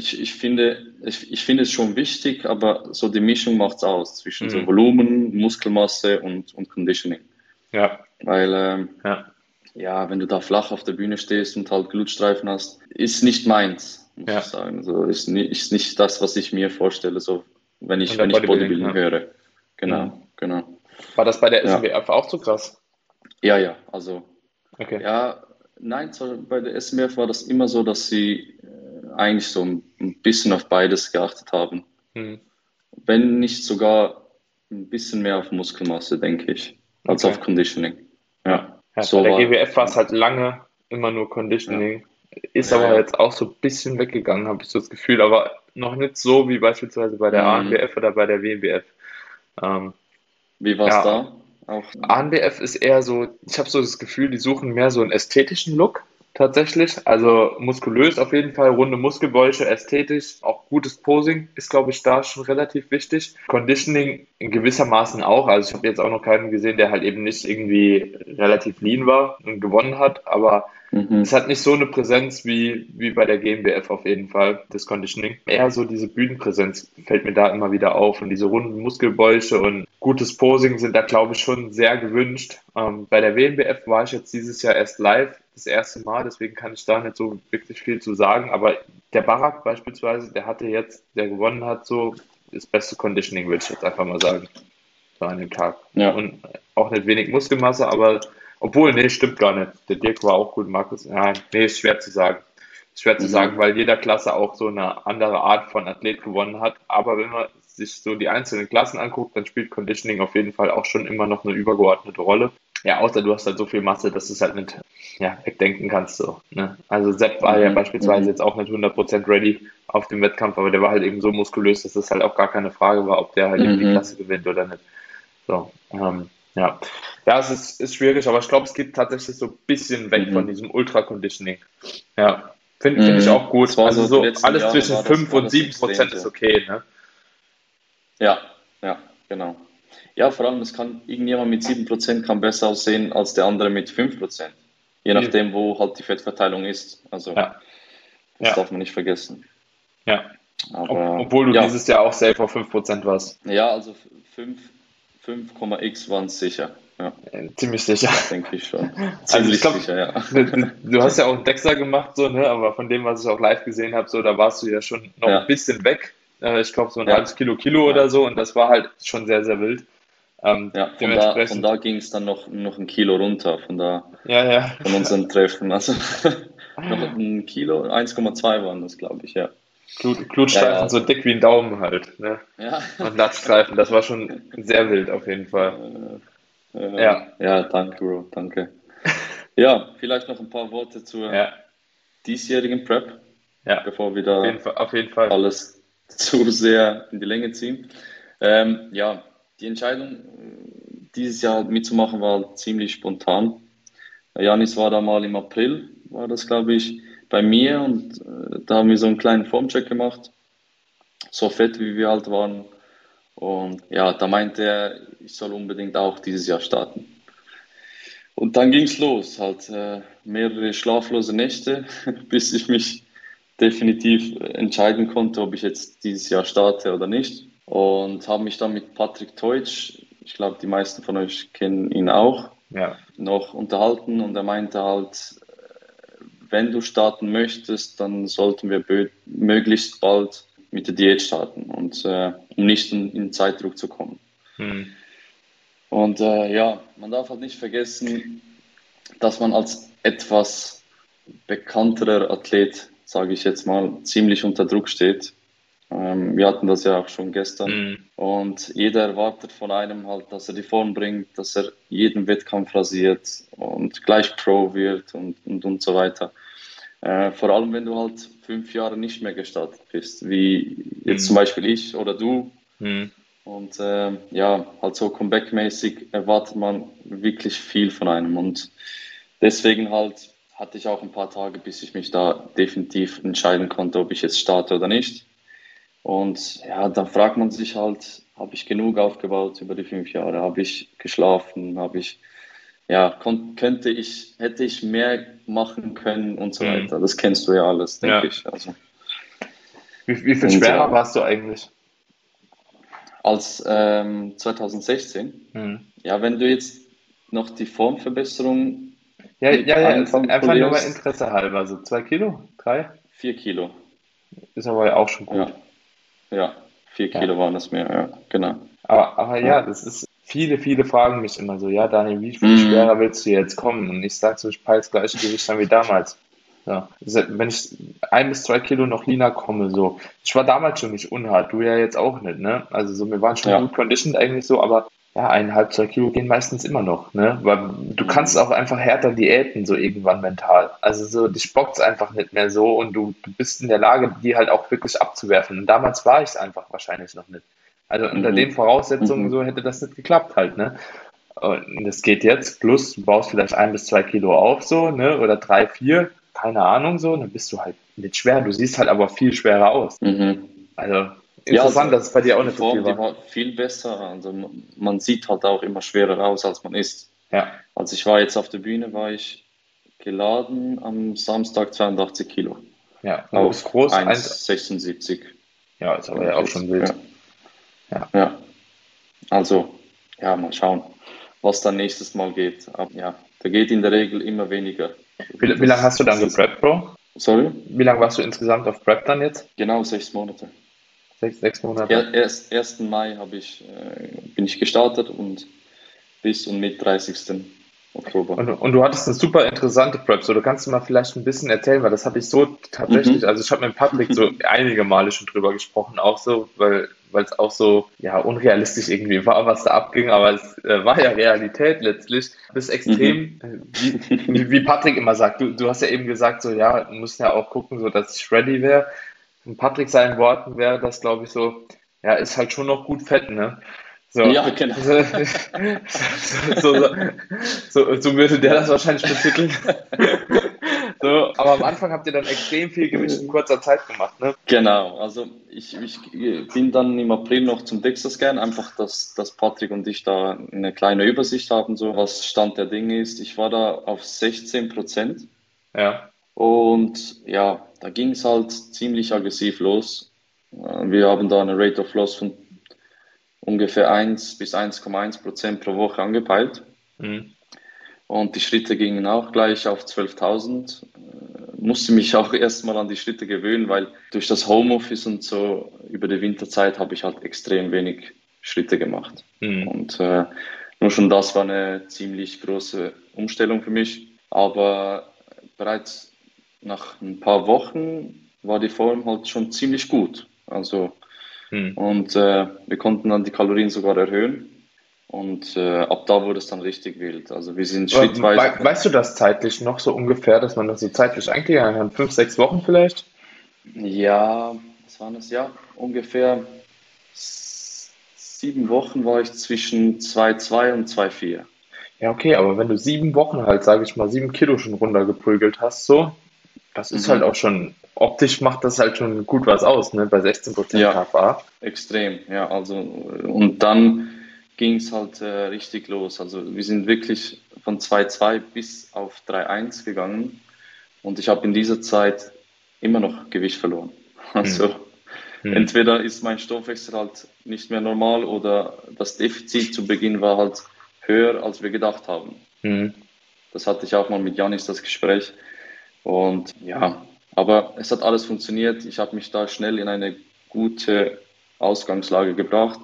ich finde es schon wichtig, aber so die Mischung macht's aus zwischen so mhm. Volumen, Muskelmasse und Conditioning, Ja, weil ja, ja, wenn du da flach auf der Bühne stehst und halt Glutstreifen hast, ist nicht meins, muss ich ja. sagen. So ist nicht das, was ich mir vorstelle, so Und der wenn ich Bodybuilding, Bodybuilding ja. höre. Mhm. Genau, genau. War das bei der Ja, SMWF auch so krass? ja, also Okay. ja, nein, so bei der SMF war das immer so, dass sie eigentlich so ein bisschen auf beides geachtet haben. Mhm. Wenn nicht sogar ein bisschen mehr auf Muskelmasse, denke ich, als Okay. auf Conditioning. Ja. Ja, Ja, bei so der war, GWF war es halt lange immer nur ja, Conditioning. Ist ja, aber ja. jetzt auch so ein bisschen weggegangen, habe ich so das Gefühl, aber noch nicht so wie beispielsweise bei der Mhm. ANBF oder bei der WNBF. Ähm, Wie war's ja, da? Auch, ANBF ist eher so, ich habe so das Gefühl, die suchen mehr so einen ästhetischen Look tatsächlich. Also muskulös auf jeden Fall, runde Muskelbäuche, ästhetisch, auch gutes Posing ist, glaube ich, da schon relativ wichtig. Conditioning in gewissermaßen auch. Also ich habe jetzt auch noch keinen gesehen, der halt eben nicht irgendwie relativ lean war und gewonnen hat, aber es mhm. hat nicht so eine Präsenz wie bei der GmbF auf jeden Fall, das Conditioning. Eher so diese Bühnenpräsenz fällt mir da immer wieder auf und diese runden Muskelbäuche und gutes Posing sind da, glaube ich, schon sehr gewünscht. Bei der WNBF war ich jetzt dieses Jahr erst live, das erste Mal, deswegen kann ich da nicht so wirklich viel zu sagen, aber der Barak beispielsweise, der hatte jetzt, der gewonnen hat, so das beste Conditioning, würde ich jetzt einfach mal sagen, so an dem Tag. Ja. Und auch nicht wenig Muskelmasse, aber obwohl, nee, stimmt gar nicht. Der Dirk war auch gut, Markus. Ja, nee, ist schwer zu sagen. Ist schwer zu sagen, Mhm. weil jeder Klasse auch so eine andere Art von Athlet gewonnen hat. Aber wenn man sich so die einzelnen Klassen anguckt, dann spielt Conditioning auf jeden Fall auch schon immer noch eine übergeordnete Rolle. Ja, außer du hast halt so viel Masse, dass du es halt nicht ja, wegdenken kannst. So, ne? Also Sepp war ja Mhm. beispielsweise jetzt Mhm. auch nicht 100% ready auf dem Wettkampf, aber der war halt eben so muskulös, dass es halt auch gar keine Frage war, ob der halt eben die Klasse Mhm. gewinnt oder nicht. So, ja. Ja, ist schwierig, aber ich glaube, es geht tatsächlich so ein bisschen weg von Mhm. diesem Ultra-Conditioning. Ja, finde ich auch Mhm. Es gut. war Also so, die so letzten alles Jahre zwischen 5 war und das sieben extrem Prozent ist so. okay, ne? Ja, ja, genau. Ja, vor allem, es kann irgendjemand mit 7% kann besser aussehen als der andere mit 5%. Je Viel. nachdem, wo halt die Fettverteilung ist. Also, Ja, das ja, darf man nicht vergessen. ja. Aber Obwohl du ja, dieses Jahr auch safe auf 5% warst. ja, also 5,x waren es sicher. Ja, Ziemlich sicher. denke ich schon. Also ich Ziemlich glaube, sicher, ja. du hast ja auch einen Dexter gemacht, so, ne? Aber von dem, was ich auch live gesehen habe, so, da warst du ja schon noch ein Ja, bisschen weg. Ich glaube, so ein halbes ja, Kilo oder ja. so. Und das war halt schon sehr, sehr wild. Ja, von Dementsprechend, da ging es dann noch ein Kilo runter, ja, ja. von unseren Treffen. Also noch ein Kilo, 1,2 waren das, glaube ich, ja. Ja, ja, Glutstreifen so also, dick wie ein Daumen halt, ne? ja. Und Latzstreifen, das war schon sehr wild auf jeden Fall. Ja, Ja, danke, Bro, danke. Ja, vielleicht noch ein paar Worte zur ja, diesjährigen Prep, ja. bevor wir da Auf jeden Fall. alles zu sehr in die Länge ziehen. Ja, die Entscheidung, dieses Jahr mitzumachen, war ziemlich spontan. Janis war da mal im April, war das, glaube ich, bei mir und da haben wir so einen kleinen Formcheck gemacht, so fett wie wir halt waren. Und ja, da meinte er, ich soll unbedingt auch dieses Jahr starten. Und dann ging's los, halt mehrere schlaflose Nächte, bis ich mich definitiv entscheiden konnte, ob ich jetzt dieses Jahr starte oder nicht. Und habe mich dann mit Patrick Teutsch, ich glaube, die meisten von euch kennen ihn auch, Ja. noch unterhalten und er meinte halt, wenn du starten möchtest, dann sollten wir möglichst bald mit der Diät starten und um nicht in Zeitdruck zu kommen. Hm. Und ja, man darf halt nicht vergessen, dass man als etwas bekannterer Athlet, sage ich jetzt mal, ziemlich unter Druck steht. Wir hatten das ja auch schon gestern. Hm. Und jeder erwartet von einem halt, dass er die Form bringt, dass er jeden Wettkampf rasiert und gleich Pro wird und so weiter. Vor allem, wenn du halt 5 Jahre nicht mehr gestartet bist, wie jetzt zum Hm. Beispiel ich oder du. Hm. Und ja, halt so Comeback-mäßig erwartet man wirklich viel von einem. Und deswegen halt hatte ich auch ein paar Tage, bis ich mich da definitiv entscheiden konnte, ob ich jetzt starte oder nicht. Und ja, dann fragt man sich halt, habe ich genug aufgebaut über die 5 Jahre? Habe ich geschlafen? Ja, hätte ich mehr machen können und so Hm. weiter. Das kennst du ja alles, denke Ja. ich. Also, Wie viel und schwerer ja, warst du eigentlich? als 2016, Hm. ja, wenn du jetzt noch die Formverbesserung Ja, mit ja, ja, ist einfach nur mal einkalkulierst, Interesse halber. So 2 Kilo? 3? 4 Kilo. Ist aber ja auch schon gut. Ja, ja, 4 Kilo Ja. waren es mehr, ja, genau. Aber ja, Ja. das ist, viele fragen mich immer so, ja, Daniel, wie viel schwerer Mhm. willst du jetzt kommen? Und ich sage so, ich peile das gleiche Gewicht an wie damals. Ja. Also, wenn ich 1 bis 2 Kilo noch leaner komme, so. Ich war damals schon nicht unhart, du ja jetzt auch nicht, ne? Also so, wir waren schon Ja. gut conditioned eigentlich so, aber ja, 1,5, 2 Kilo gehen meistens immer noch, ne? Weil du kannst Mhm. auch einfach härter diäten, so irgendwann mental. Also so, dich bockt's einfach nicht mehr so und du bist in der Lage, die halt auch wirklich abzuwerfen. Und damals war ich es einfach wahrscheinlich noch nicht. Also unter den Mhm. Voraussetzungen so Mhm. hätte das nicht geklappt halt, ne? Und das geht jetzt, plus du baust vielleicht 1 bis 2 Kilo auf, so, ne? Oder 3, 4, keine Ahnung, so, dann bist du halt nicht schwer. Du siehst halt aber viel schwerer aus. Mhm. Also Ja, interessant, dass es bei dir auch die nicht so viel Form, die war. war viel besser. Also man sieht halt auch immer schwerer aus, als man ist. Ja. Als ich war jetzt auf der Bühne, war ich geladen am Samstag 82 Kilo Ja. Und du bist auf groß, 1,76 ja, ist aber bin ja ich auch schon jetzt. wild. Ja, Ja. ja. Also, ja, mal schauen, was dann nächstes Mal geht. Aber ja, da geht in der Regel immer weniger. Wie lange hast du dann Das ist, gepreppt, Bro? sorry? Wie lange warst du insgesamt auf Prep dann jetzt? Genau 6 Monate. 6 Monate. Erst 1. Mai bin ich gestartet und bis und mit 30. Oktober. Und du hattest eine super interessante Prep, so du kannst du mal vielleicht ein bisschen erzählen, weil das habe ich so tatsächlich, also ich habe mit Patrick so Mhm. einige Male schon drüber gesprochen, auch so, weil es auch so ja unrealistisch irgendwie war, was da abging, aber es war ja Realität letztlich. Das ist extrem, Mhm. wie Patrick immer sagt, du hast ja eben gesagt, so ja, du musst ja auch gucken, so dass ich ready wäre. Von Patrick seinen Worten wäre das, glaube ich, so, ja, ist halt schon noch gut fett, ne? So, Ja, genau. so, so, so würde der das Ja. wahrscheinlich betiteln. So, aber am Anfang habt ihr dann extrem viel Gewicht in kurzer Zeit gemacht, ne? Genau, also ich bin dann im April noch zum DEXA-Scan, einfach, dass Patrick und ich da eine kleine Übersicht haben, so was Stand der Dinge ist. Ich war da auf 16% Ja. und ja, da ging es halt ziemlich aggressiv los. Wir haben da eine Rate of Loss von ungefähr 1 bis 1,1% pro Woche angepeilt. Mhm. Und die Schritte gingen auch gleich auf 12.000. Musste mich auch erstmal an die Schritte gewöhnen, weil durch das Homeoffice und so über die Winterzeit habe ich halt extrem wenig Schritte gemacht. Mhm. Und nur schon das war eine ziemlich große Umstellung für mich. Aber bereits nach ein paar Wochen war die Form halt schon ziemlich gut. Also, Mhm. und wir konnten dann die Kalorien sogar erhöhen. Und ab da wurde es dann richtig wild. Also wir sind Aber schrittweise, weißt du das zeitlich noch so ungefähr, dass man das so zeitlich eingegangen hat? 5, 6 Wochen vielleicht? ja, was waren das? Ja, ungefähr 7 Wochen war ich zwischen 2,2 und 2,4. Ja, okay, aber wenn du 7 Wochen halt, sage ich mal, 7 Kilo schon runtergeprügelt hast, so, das ist halt Mhm. auch schon, optisch macht das halt schon gut was aus, ne, bei 16% Ja, KFA. extrem. Ja, also, und dann ging es halt richtig los. Also wir sind wirklich von 2,2 bis auf 3,1 gegangen. Und ich habe in dieser Zeit immer noch Gewicht verloren. Hm, Also hm, entweder ist mein Stoffwechsel halt nicht mehr normal oder das Defizit zu Beginn war halt höher, als wir gedacht haben. hm, Das hatte ich auch mal mit Janis das Gespräch. Und ja, aber es hat alles funktioniert. Ich habe mich da schnell in eine gute Ausgangslage gebracht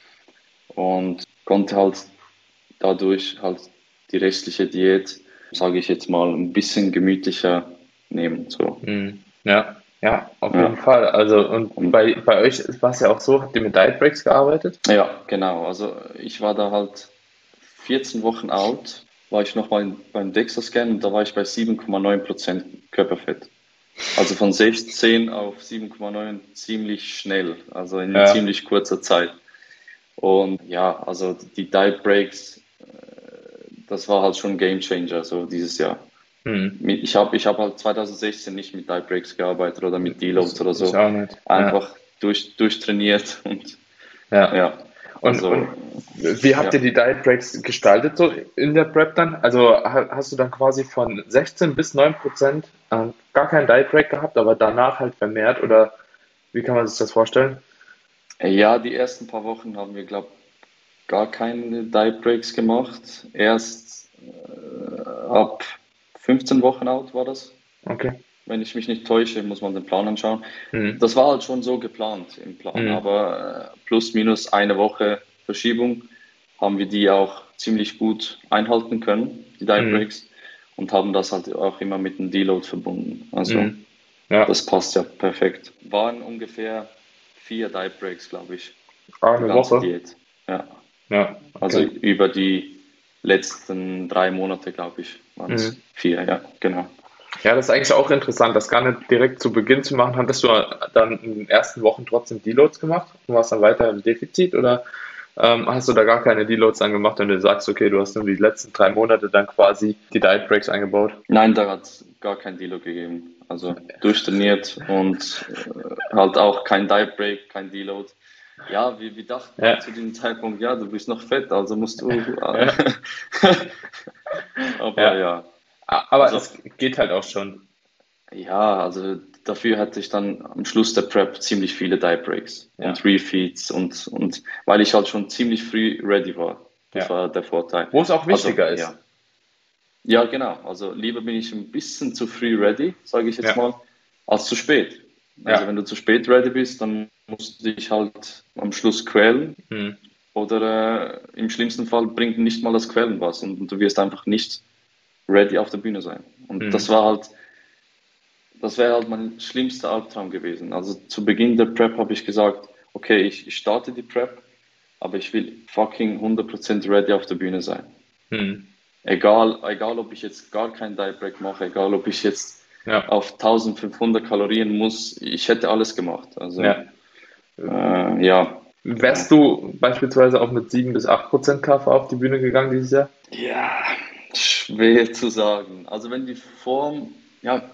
und konnte halt dadurch halt die restliche Diät, sage ich jetzt mal, ein bisschen gemütlicher nehmen. So. ja, ja, auf jeden Ja. Fall. Also, und Und bei euch war es ja auch so, habt ihr mit Diet Breaks gearbeitet? ja, genau. Also ich war da halt 14 Wochen out, war ich nochmal beim DEXA-Scan und da war ich bei 7,9% Körperfett. Also von 16 auf 7,9 ziemlich schnell, also in Ja, ziemlich kurzer Zeit. Und ja, also die Diet Breaks, das war halt schon ein Game Changer so dieses Jahr. hm. Ich hab halt 2016 nicht mit Diet Breaks gearbeitet oder mit Ich, Deloads oder ich so. auch nicht. Ja, Einfach durchtrainiert und ja. ja, Und also wie habt ja. ihr die Diet Breaks gestaltet so in der Prep dann? Also hast du dann quasi von 16 bis 9% gar keinen Diet Break gehabt, aber danach halt vermehrt oder wie kann man sich das vorstellen? Ja, die ersten paar Wochen haben wir, glaube gar keine Diet Breaks gemacht. Erst ab 15 Wochen out war das. Okay. Wenn ich mich nicht täusche, muss man den Plan anschauen. Hm. Das war halt schon so geplant im Plan, Hm. aber plus minus eine Woche Verschiebung haben wir die auch ziemlich gut einhalten können, die Diet Hm. Breaks, und haben das halt auch immer mit dem Deload verbunden. Also Hm. Ja, das passt ja perfekt. Waren ungefähr 4 Diet Breaks, glaube ich, die eine ganze Woche. Diät. Ja, Ja, also okay. über die letzten 3 Monate, glaube ich, waren Hm. es 4, ja, genau. Ja, das ist eigentlich auch interessant, das gar nicht direkt zu Beginn zu machen. Hattest du dann in den ersten Wochen trotzdem Deloads gemacht und warst dann weiter im Defizit oder hast du da gar keine Deloads dann gemacht und du sagst, okay, du hast nur die letzten 3 Monate dann quasi die Diet Breaks eingebaut? Nein, da hat es gar kein Deload gegeben. Also durchtrainiert und halt auch kein Diet Break, kein Deload. Ja, wir dachten halt Ja, zu diesem Zeitpunkt, ja, du bist noch fett, also musst du. ja, Aber ja. ja, Aber also es geht halt auch schon. ja, also dafür hatte ich dann am Schluss der Prep ziemlich viele Diet Breaks Ja, und Refeeds und weil ich halt schon ziemlich früh ready war. Das ja. war der Vorteil. Wo es auch Also wichtiger ist. ja. Ja, genau. Also lieber bin ich ein bisschen zu früh ready, sage ich jetzt Ja, mal, als zu spät. Also ja. wenn du zu spät ready bist, dann musst du dich halt am Schluss quälen Hm, oder im schlimmsten Fall bringt nicht mal das Quälen was und du wirst einfach nicht ready auf der Bühne sein. Und hm, das wäre halt mein schlimmster Albtraum gewesen. Also zu Beginn der Prep habe ich gesagt, okay, ich starte die Prep, aber ich will fucking 100% ready auf der Bühne sein. hm. Egal, ob ich jetzt gar keinen Diet Break mache, egal, ob ich jetzt Ja, auf 1500 Kalorien muss, ich hätte alles gemacht. Also, ja. ja, genau. Wärst du beispielsweise auch mit 7 bis 8% KFA auf die Bühne gegangen dieses Jahr? Ja, schwer zu sagen. Also, wenn die Form, ja,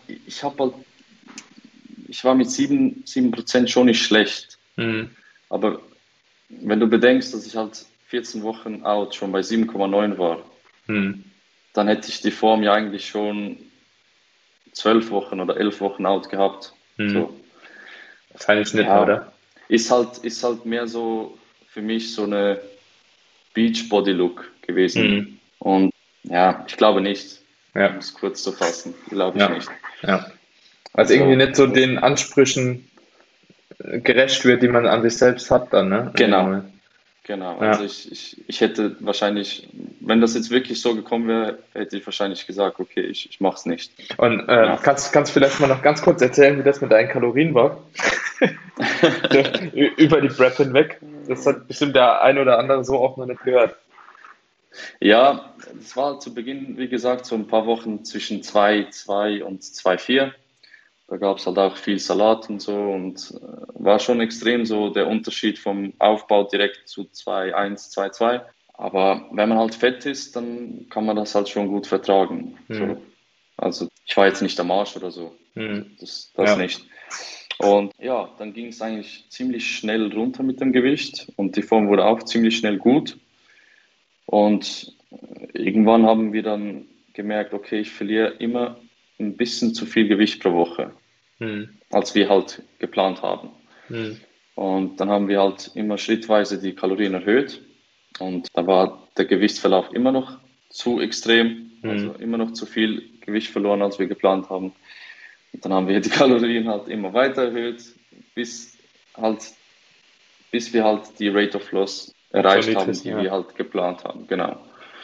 ich war mit 7% schon nicht schlecht. Hm, Aber wenn du bedenkst, dass ich halt 14 Wochen out schon bei 7,9 war, hm. dann hätte ich die Form ja eigentlich schon 12 Wochen oder 11 Wochen out gehabt. Hm. So, Keine Schnitte, ja, oder? ist halt mehr so für mich so eine Beachbody-Look gewesen. Hm. Und ja, ich glaube nicht, um Ja, es kurz zu fassen, glaube ich ja, nicht. ja. Also irgendwie Also, nicht so den Ansprüchen gerecht wird, die man an sich selbst hat dann, ne? In dem genau, Moment. genau. Also Ja. ich hätte wahrscheinlich, wenn das jetzt wirklich so gekommen wäre, hätte ich wahrscheinlich gesagt, okay, ich mache es nicht. Und Ja. kannst vielleicht mal noch ganz kurz erzählen, wie das mit deinen Kalorien war? So, über die Prep hinweg. Das hat bestimmt der ein oder andere so auch noch nicht gehört. Ja, das war zu Beginn, wie gesagt, so ein paar Wochen zwischen 2,2 und 2,4. Da gab es halt auch viel Salat und so und war schon extrem so der Unterschied vom Aufbau direkt zu 2,1, 2,2. Aber wenn man halt fett ist, dann kann man das halt schon gut vertragen. Hm. So. Also ich war jetzt nicht am Arsch oder so. Also Hm. das Ja. nicht. Und ja, dann ging es eigentlich ziemlich schnell runter mit dem Gewicht und die Form wurde auch ziemlich schnell gut. Und irgendwann haben wir dann gemerkt, okay, ich verliere immer ein bisschen zu viel Gewicht pro Woche, Hm. als wir halt geplant haben. Hm. Und dann haben wir halt immer schrittweise die Kalorien erhöht. Und da war der Gewichtsverlauf immer noch zu extrem, also Hm. immer noch zu viel Gewicht verloren, als wir geplant haben. Und dann haben wir die Kalorien halt immer weiter erhöht, bis halt, bis wir halt die Rate of Loss So erreicht haben, niedrig, die ja. wir halt geplant haben. Genau.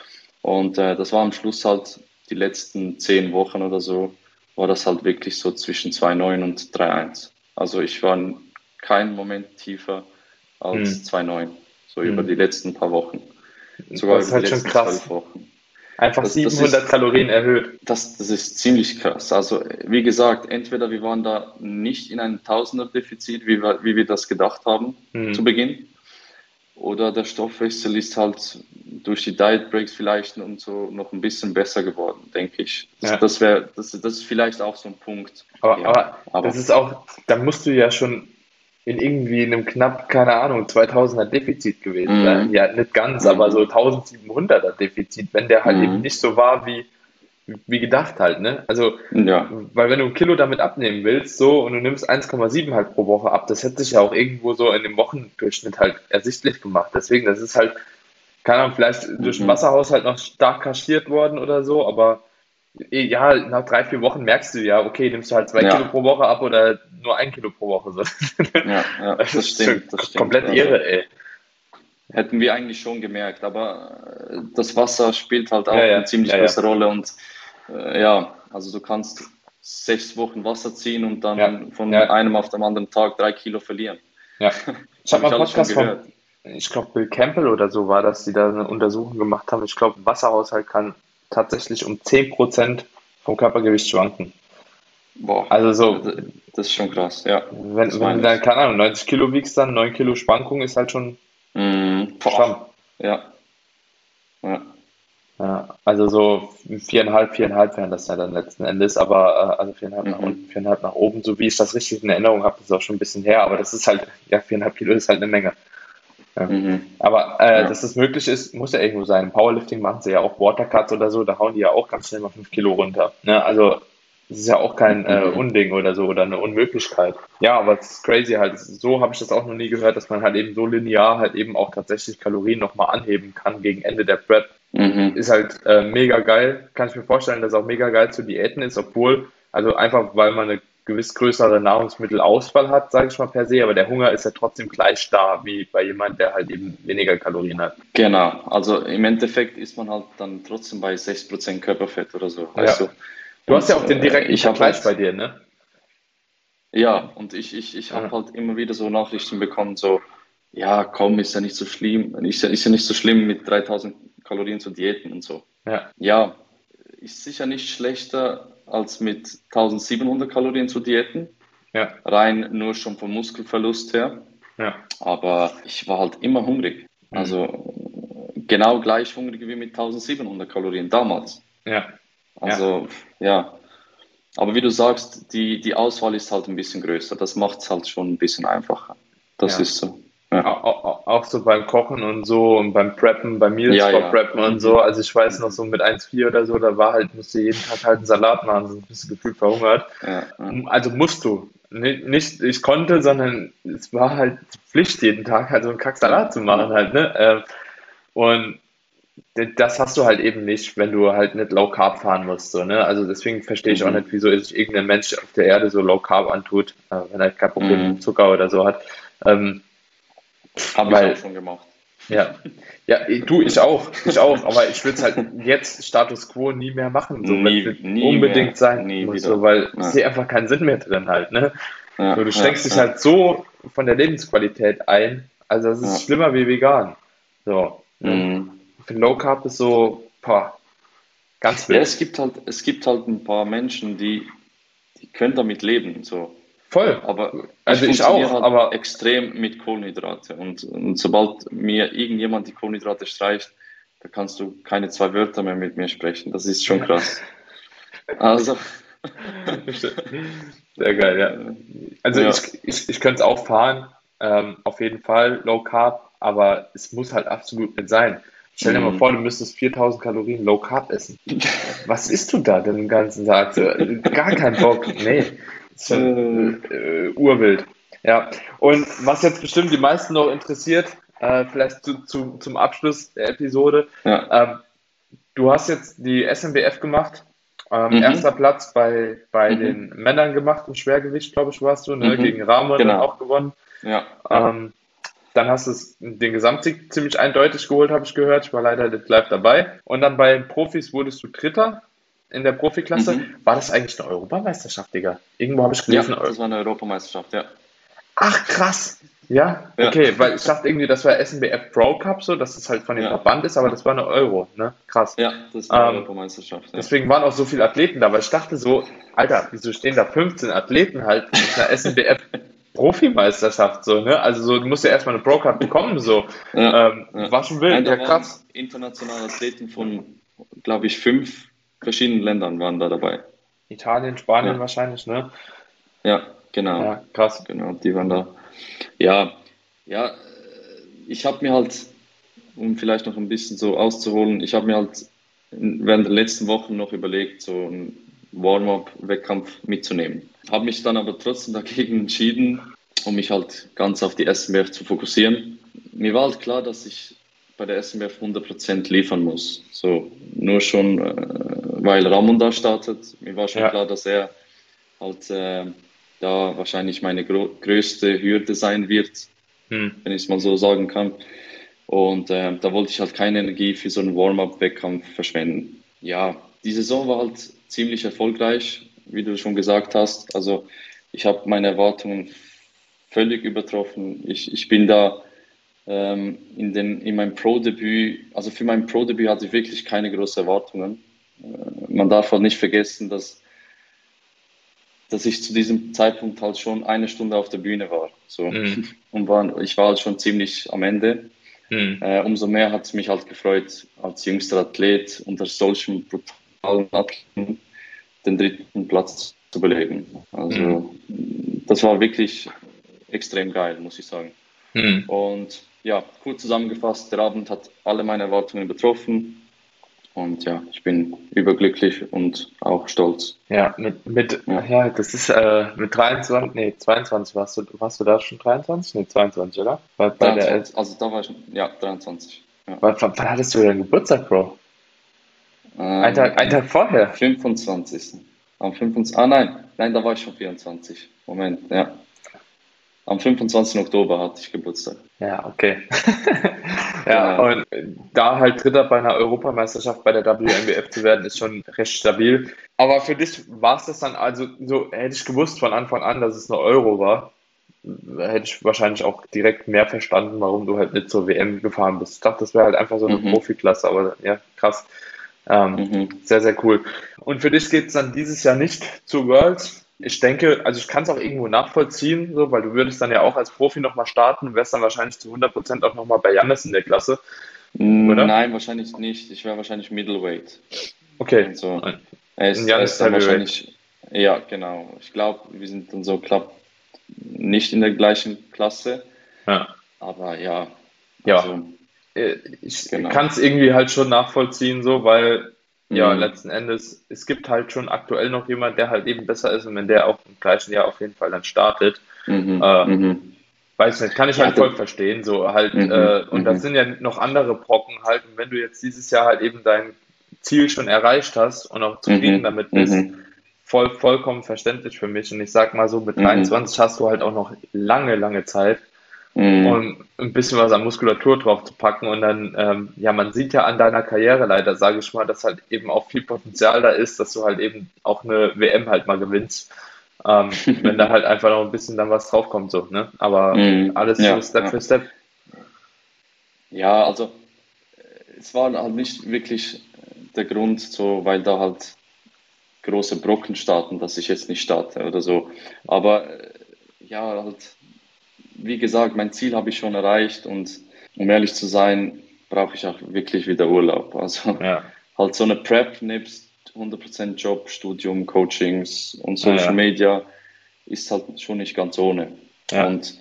Und das war am Schluss halt die letzten 10 Wochen oder so, war das halt wirklich so zwischen 2,9 und 3,1. Also ich war keinen Moment tiefer als Hm. 2,9, so über die Hm. letzten paar Wochen, sogar Das über ist die halt schon letzten krass. 12 Wochen. Einfach Das 700 Kalorien erhöht. das ist ziemlich krass. Also wie gesagt, entweder wir waren da nicht in einem Tausender-Defizit, wie wir das gedacht haben zu Hm. Beginn, oder der Stoffwechsel ist halt durch die Diet Breaks vielleicht und so noch ein bisschen besser geworden, denke ich. Ja. Das ist vielleicht auch so ein Punkt. Ja, Aber das aber ist auch, da musst du ja schon in irgendwie einem knapp, keine Ahnung, 2000er Defizit gewesen sein. mhm, Ja, nicht ganz, aber so mhm, 1700er Defizit, wenn der halt eben mhm, nicht so war wie gedacht halt, ne? Also, ja, weil wenn du ein Kilo damit abnehmen willst, so, und du nimmst 1,7 halt pro Woche ab, das hätte sich ja auch irgendwo so in dem Wochendurchschnitt halt ersichtlich gemacht. Deswegen, das ist halt, keine Ahnung, vielleicht durch den mhm, Wasserhaushalt noch stark kaschiert worden oder so, aber ja, nach 3, 4 Wochen merkst du ja, okay, nimmst du halt 2 Kilo ja, pro Woche ab oder nur 1 Kilo pro Woche. So. ja, Das ist schon das stimmt. komplett Also irre, ey. hätten wir eigentlich schon gemerkt, aber das Wasser spielt halt Ja, auch eine ja, ziemlich ja, ja, große Rolle und ja, also du kannst 6 Wochen Wasser ziehen und ja, dann von ja, einem auf den anderen Tag 3 Kilo verlieren. ja. Ich habe Habe mal ich einen alles schon Podcast von, gehört. ich glaube, Bill Campbell oder so war das, die da eine Untersuchung gemacht haben. Ich glaube, ein Wasserhaushalt kann tatsächlich um 10% vom Körpergewicht schwanken. Boah, Also ja, so, das ist schon krass. Ja, das wenn du meine dann, ich. keine Ahnung, 90 Kilo wiegst, dann 9 Kilo Schwankung ist halt schon Boah, stramm. ja, ja. Ja, also so 4,5 wären das ja dann letzten Endes, aber also 4,5 nach unten, Mhm. 4,5 nach oben, so wie ich das richtig in Erinnerung habe, das ist auch schon ein bisschen her, aber das ist halt, ja, 4,5 Kilo ist halt eine Menge. Ja. Mhm. Aber dass Ja. das möglich ist, muss ja irgendwo sein. Im Powerlifting machen sie ja auch Watercuts oder so, da hauen die ja auch ganz schnell mal 5 Kilo runter. Ne? Also das ist ja auch kein Mhm. Unding oder so oder eine Unmöglichkeit. Ja, aber es ist crazy halt. So habe ich das auch noch nie gehört, dass man halt eben so linear halt eben auch tatsächlich Kalorien nochmal anheben kann gegen Ende der Prep. Ist Mhm. halt mega geil. Kann ich mir vorstellen, dass auch mega geil zu Diäten ist, obwohl, also einfach weil man eine gewiss größere Nahrungsmittelauswahl hat, sage ich mal per se, aber der Hunger ist ja trotzdem gleich da wie bei jemand, der halt eben weniger Kalorien hat. Genau, also im Endeffekt ist man halt dann trotzdem bei 6% Körperfett oder so, weißt Ja. du. Du hast Und ja auch den direkten ich habe Vergleich bei halt, dir, ne? ja, und ich habe Ja, halt immer wieder so Nachrichten bekommen, so, ja, komm, ist ja nicht so schlimm, ist ja nicht so schlimm mit 3000 Kalorien zu diäten und so. ja, Ja, ist sicher nicht schlechter als mit 1700 Kalorien zu diäten, ja, rein nur schon vom Muskelverlust her. ja. Aber ich war halt immer hungrig. Hm. Also genau gleich hungrig wie mit 1700 Kalorien damals. Ja, ja, Also ja, aber wie du sagst, die Auswahl ist halt ein bisschen größer. Das macht es halt schon ein bisschen einfacher. Das ja. ist so. Ja, Auch so beim Kochen und so und beim Preppen, beim Meals ja, vor ja. Preppen und so. Mhm. Also ich weiß noch Mhm. so mit 1,4 oder so, da war halt, musste jeden Tag halt einen Salat machen, sonst bist du gefühlt verhungert. Ja, ja. Also musst du. Nicht, ich konnte, sondern es war halt Pflicht, jeden Tag halt so einen Kacksalat Ja, zu machen ja. halt, ne? Und das hast du halt eben nicht, wenn du halt nicht Low Carb fahren musst, so, ne? Also deswegen verstehe ich auch nicht, Mhm. wieso sich irgendein Mensch auf der Erde so Low Carb antut, wenn er kein Problem mit Mhm. Zucker oder so hat. Ähm, Habe ich auch weil, schon gemacht. ja, ja, du, ich auch, aber ich würde es halt jetzt Status Quo nie mehr machen, so, wenn es nicht Nie unbedingt mehr, sein nie muss, so, wieder. weil ich Ja, sehe einfach keinen Sinn mehr drin halt, ne? So, ja, du ja, schränkst dich ja, halt so von der Lebensqualität ein, also das ist ja. schlimmer wie vegan. So, ne? Mhm. Ich finde Low Carb ist so, boah, ganz Ja, wild. es gibt halt ein paar Menschen, die können damit leben, so. Voll. Aber ich Also ich funktioniere auch, halt aber extrem mit Kohlenhydrate und sobald mir irgendjemand die Kohlenhydrate streicht, da kannst du keine zwei Wörter mehr mit mir sprechen. Das ist schon krass. Also, Sehr geil, ja. Also ja. ich könnte es auch fahren, auf jeden Fall, Low Carb, aber es muss halt absolut nicht sein. Stell dir mal vor, du Mhm. müsstest 4000 Kalorien Low Carb essen. Was isst du da den ganzen Tag? So, gar keinen Bock. Nee, ist Äh, schon urwild. Ja, und was jetzt bestimmt die meisten noch interessiert, vielleicht zum Abschluss der Episode, ja. ähm, du hast jetzt die SNBF gemacht, erster Mhm. Platz bei den Mhm. Männern gemacht im Schwergewicht, glaube ich, warst du, ne? Gegen Mhm. Rahman dann Genau. auch gewonnen. Ja. Ja. Ähm, Dann hast du den Gesamtsieg ziemlich eindeutig geholt, habe ich gehört. Ich war leider nicht live dabei. Und dann bei den Profis wurdest du Dritter in der Profiklasse. Mhm. War das eigentlich eine Europameisterschaft, Digga? Irgendwo habe ich Ja, gelesen. das war eine Europameisterschaft, ja. Ach, krass. Ja, Ja. okay, weil ich dachte irgendwie, das war SNBF Pro Cup so, dass es halt von dem Ja. Verband ist, aber das war eine Euro, ne? Krass. Ja, das war Ähm, Europameisterschaft, ja. Deswegen waren auch so viele Athleten da, weil ich dachte so, Alter, wieso stehen da 15 Athleten halt mit einer SNBF Profimeisterschaft so, ne? Also so, du musst ja erstmal eine Pro-Card bekommen, so. Ja, ja. War schon Nein, wild, ja da waren krass. internationale Athleten von, glaube ich, 5 verschiedenen Ländern waren da dabei. Italien, Spanien Ja, wahrscheinlich, ne? ja, genau. Ja, krass. Genau, die waren da. Ja, ja, ich habe mir halt, um vielleicht noch ein bisschen so auszuholen, ich habe mir halt während der letzten Wochen noch überlegt, so einen Warm-up-Wettkampf mitzunehmen. Habe mich dann aber trotzdem dagegen entschieden, um mich halt ganz auf die SMF zu fokussieren. Mir war halt klar, dass ich bei der SMF 100% liefern muss. So, nur schon, weil Ramon da startet. Mir war schon Ja, klar, dass er halt da wahrscheinlich meine größte Hürde sein wird, hm. wenn ich es mal so sagen kann. Und da wollte ich halt keine Energie für so einen Warm-up-Wettkampf verschwenden. Ja, die Saison war halt ziemlich erfolgreich, wie du schon gesagt hast. Also ich habe meine Erwartungen völlig übertroffen. Ich bin da in meinem Pro-Debüt, also für mein Pro-Debüt hatte ich wirklich keine großen Erwartungen. Man darf halt nicht vergessen, dass ich zu diesem Zeitpunkt halt schon eine Stunde auf der Bühne war. So. Hm. Und ich war halt schon ziemlich am Ende. Hm. Umso mehr hat es mich halt gefreut, als jüngster Athlet unter solchen brutalen Athleten den dritten Platz zu belegen. Hm. Also das war wirklich extrem geil, muss ich sagen. Hm. Und ja, kurz zusammengefasst, der Abend hat alle meine Erwartungen übertroffen. Und ja, ich bin überglücklich und auch stolz. Ja, Ja, ja, das ist mit 23, nee, 22 warst du da schon 23? Nee, 22, oder? Bei der, 23, also da war ich, ja, 23. Ja. wann hattest du denn Geburtstag, Bro? Ein Am Tag vorher. 25. Am 25. Nein, da war ich schon 24. Moment, ja. Am 25. Oktober hatte ich Geburtstag. Ja, okay. Ja, Genau. und da halt Dritter bei einer Europameisterschaft bei der WNBF zu werden, ist schon recht stabil. Aber für dich war es das dann, also so hätte ich gewusst von Anfang an, dass es eine Euro war, hätte ich wahrscheinlich auch direkt mehr verstanden, warum du halt nicht zur WM gefahren bist. Ich dachte, das wäre halt einfach so eine Mhm, Profiklasse, aber ja, krass. mhm, Sehr, sehr cool. Und für dich geht es dann dieses Jahr nicht zu Worlds. Ich denke, also ich kann es auch irgendwo nachvollziehen, so, weil du würdest dann ja auch als Profi nochmal starten, wärst dann wahrscheinlich zu 100% auch nochmal bei Jannis in der Klasse, oder? Nein, wahrscheinlich nicht. Ich wäre wahrscheinlich Middleweight. Okay. Also, Und er ein ist, er Jannis ist dann Heavyweight. wahrscheinlich, ja, genau. Ich glaube, wir sind dann so knapp nicht in der gleichen Klasse. Ja. Aber ja, Ja. also, Ich genau. kann es irgendwie halt schon nachvollziehen, so, weil ja, Mhm, letzten Endes, es gibt halt schon aktuell noch jemand, der halt eben besser ist und wenn der auch im gleichen Jahr auf jeden Fall dann startet, mhm, äh, mhm. weiß nicht, kann ich Ja, halt voll verstehen, so halt, mhm, und das mhm, sind ja noch andere Brocken halt, und wenn du jetzt dieses Jahr halt eben dein Ziel schon erreicht hast und auch zufrieden mhm, damit bist, mhm, vollkommen verständlich für mich. Und ich sag mal so, mit mhm, 23 hast du halt auch noch lange Zeit, mhm, um ein bisschen was an Muskulatur drauf zu packen. Und dann, ja, man sieht ja an deiner Karriere leider, sage ich mal, dass halt eben auch viel Potenzial da ist, dass du halt eben auch eine WM halt mal gewinnst. Wenn da halt einfach noch ein bisschen dann was draufkommt, so, ne? Aber mhm. alles so Ja, Step ja. für Step. Ja, also es war halt nicht wirklich der Grund, so, weil da halt große Brocken starten, dass ich jetzt nicht starte oder so. Aber ja, halt, wie gesagt, mein Ziel habe ich schon erreicht und um ehrlich zu sein, brauche ich auch wirklich wieder Urlaub. Also Ja, halt so eine Prep nebst 100% Job, Studium, Coachings und ja, Social ja, Media ist halt schon nicht ganz ohne. ja, Und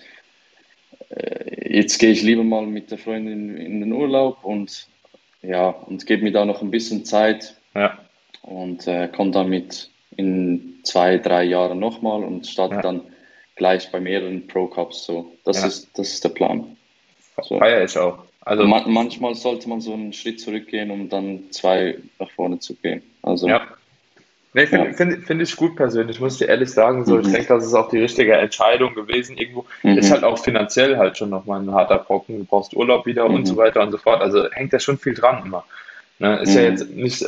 jetzt gehe ich lieber mal mit der Freundin in den Urlaub und ja, und gebe mir da noch ein bisschen Zeit ja, und komme dann mit in 2, 3 Jahren nochmal und starte ja, dann gleich bei mehreren Pro Cups. So, ja. das ist der Plan. So. Feiere ich auch. Und Also, manchmal sollte man so einen Schritt zurückgehen, um dann zwei nach vorne zu gehen. Also, ja. Nee, ja. find ich gut persönlich, muss ich dir ehrlich sagen. So, ich Mhm. denke, das ist auch die richtige Entscheidung gewesen. Irgendwo ist halt Mhm. auch finanziell halt schon nochmal ein harter Brocken. Du brauchst Urlaub wieder und so Mhm. weiter und so fort. Also hängt da schon viel dran immer. Ne? Ist ja jetzt Mhm. nicht,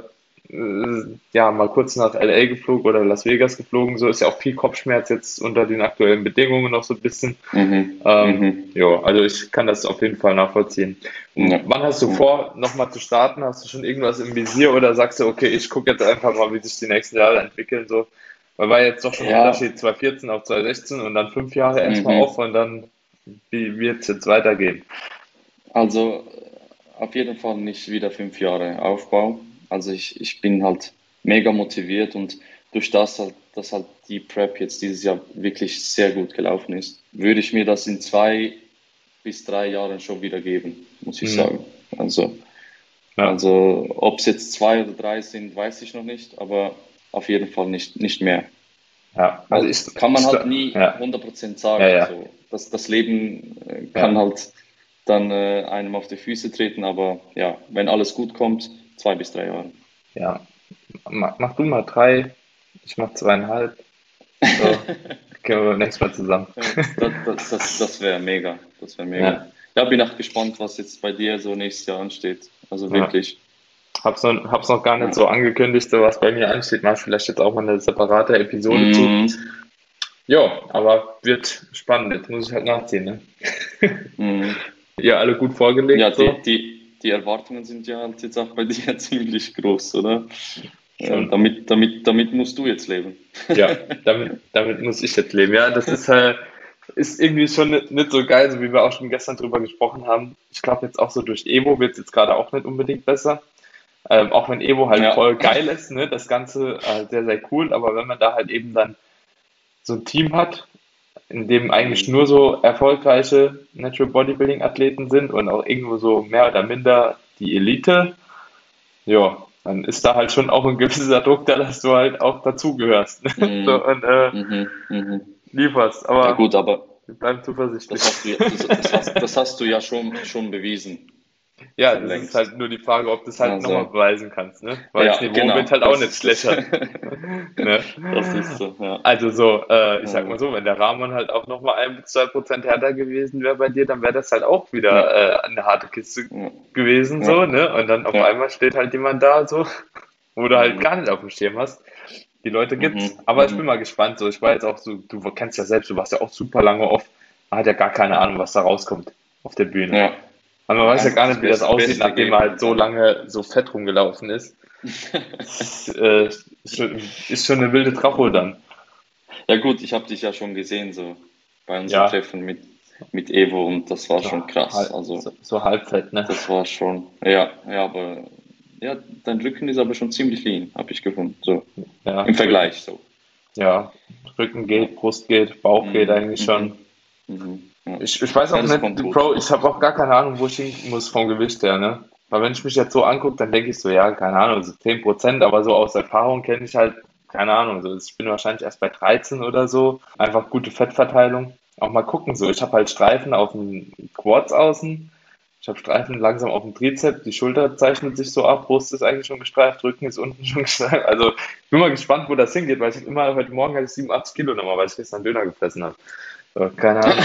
ja, mal kurz nach LA geflogen oder Las Vegas geflogen. So ist ja auch viel Kopfschmerz jetzt unter den aktuellen Bedingungen noch so ein bisschen. Mhm. Mhm. Ja, also ich kann das auf jeden Fall nachvollziehen. Und Ja. wann hast du Ja. vor, nochmal zu starten? Hast du schon irgendwas im Visier oder sagst du, okay, ich gucke jetzt einfach mal, wie sich die nächsten Jahre entwickeln, so? Weil war jetzt doch schon ein Ja. Unterschied, 2014 auf 2016 und dann 5 Jahre erstmal auf Mhm. und dann, wie wird es jetzt weitergehen? Also auf jeden Fall nicht wieder 5 Jahre Aufbau. Also ich bin halt mega motiviert und durch das halt, dass halt die Prep jetzt dieses Jahr wirklich sehr gut gelaufen ist, würde ich mir das in 2 bis 3 Jahren schon wieder geben, muss ich Mhm. sagen. Also, Ja, also ob es jetzt 2 oder 3 sind, weiß ich noch nicht, aber auf jeden Fall nicht mehr. ja, also Weil kann man halt nie ja, 100% ja, sagen. ja, So, das Leben kann ja, halt dann einem auf die Füße treten, aber ja, wenn alles gut kommt, 2 bis 3 Jahre. ja. Mach du mal 3, ich mach 2,5, so, können wir beim nächsten Mal zusammen. Ja, das wäre mega. Das wäre mega. Ja, Ja, bin auch gespannt, was jetzt bei dir so nächstes Jahr ansteht. Also ja. wirklich. Hab's noch gar nicht Ja. so angekündigt, so was bei mir ansteht. Mach vielleicht jetzt auch mal eine separate Episode zu. Mhm. Ja, aber wird spannend. Jetzt muss ich halt nachziehen, ne? Mhm. Ihr alle gut Ja, vorgelegt, so? die Erwartungen sind ja halt jetzt auch bei dir ziemlich groß, oder? Schon. Damit musst du jetzt leben. Ja, damit muss ich jetzt leben. Ja, das ist irgendwie schon nicht so geil, so wie wir auch schon gestern drüber gesprochen haben. Ich glaube jetzt auch so durch Evo wird es jetzt gerade auch nicht unbedingt besser. Auch wenn Evo halt Ja. voll geil ist, ne, das Ganze sehr, sehr cool, aber wenn man da halt eben dann so ein Team hat, in dem eigentlich Mhm. nur so erfolgreiche Natural Bodybuilding Athleten sind und auch irgendwo so mehr oder minder die Elite, ja, dann ist da halt schon auch ein gewisser Druck da, dass du halt auch dazugehörst, ne? So, Mhm. und Mhm. Mhm. lieferst. Ja Aber gut, aber wir bleiben zuversichtlich. das hast du ja schon bewiesen. Ja, Schon das ist längst. halt nur die Frage, ob du es halt nochmal Also, beweisen kannst, ne? Weil das ja, Niveau wird genau, halt auch das nicht ist es. schlechter, ne? Das ist so, ja. Also so, ich sag mal Also, so, wenn der Rahmen halt auch nochmal 1 bis 2% härter gewesen wäre bei dir, dann wäre das halt auch ja, wieder eine harte Kiste ja, gewesen, ja, so, ne? Und dann auf ja. einmal steht halt jemand da, so, wo du halt gar Mhm. nicht auf dem Schirm hast. Die Leute gibt's. Mhm. Aber ich bin mal Mhm. gespannt, so. Ich war jetzt auch so, du kennst ja selbst, du warst ja auch super lange off. Man hat ja gar keine Ahnung, was da rauskommt auf der Bühne. Ja, Und man weiß ja einfach gar das nicht, wie das aussieht, Beste nachdem man geben halt und so dann. lange so fett rumgelaufen ist. Das, ist schon eine wilde Tracho dann. Ja gut, ich habe dich ja schon gesehen, so bei unserem Ja, Treffen mit Evo und das war so, schon krass. Also so Halbfett, ne? das war schon, ja, ja, aber ja, dein Rücken ist aber schon ziemlich lean, habe ich gefunden. So Ja, im Vergleich so. ja, Rücken Ja. geht, Brust geht, Bauch geht Mhm, eigentlich schon. mhm, mhm, ja. Ich weiß Ja, auch das nicht, kommt gut. Bro, ich habe auch gar keine Ahnung, wo ich hin muss vom Gewicht her, ne? Weil wenn ich mich jetzt so angucke, dann denke ich so, ja, keine Ahnung, so 10%, aber so aus Erfahrung kenne ich halt, keine Ahnung, so, ich bin wahrscheinlich erst bei 13 oder so. Einfach gute Fettverteilung. Auch mal gucken, so, ich habe halt Streifen auf dem Quads außen, ich habe Streifen langsam auf dem Trizep, die Schulter zeichnet sich so ab, Brust ist eigentlich schon gestreift, Rücken ist unten schon gestreift. Also ich bin mal gespannt, wo das hingeht, weil ich hab immer, heute Morgen hatte ich 87 Kilo nochmal, weil ich gestern Döner gefressen habe. So, keine Ahnung.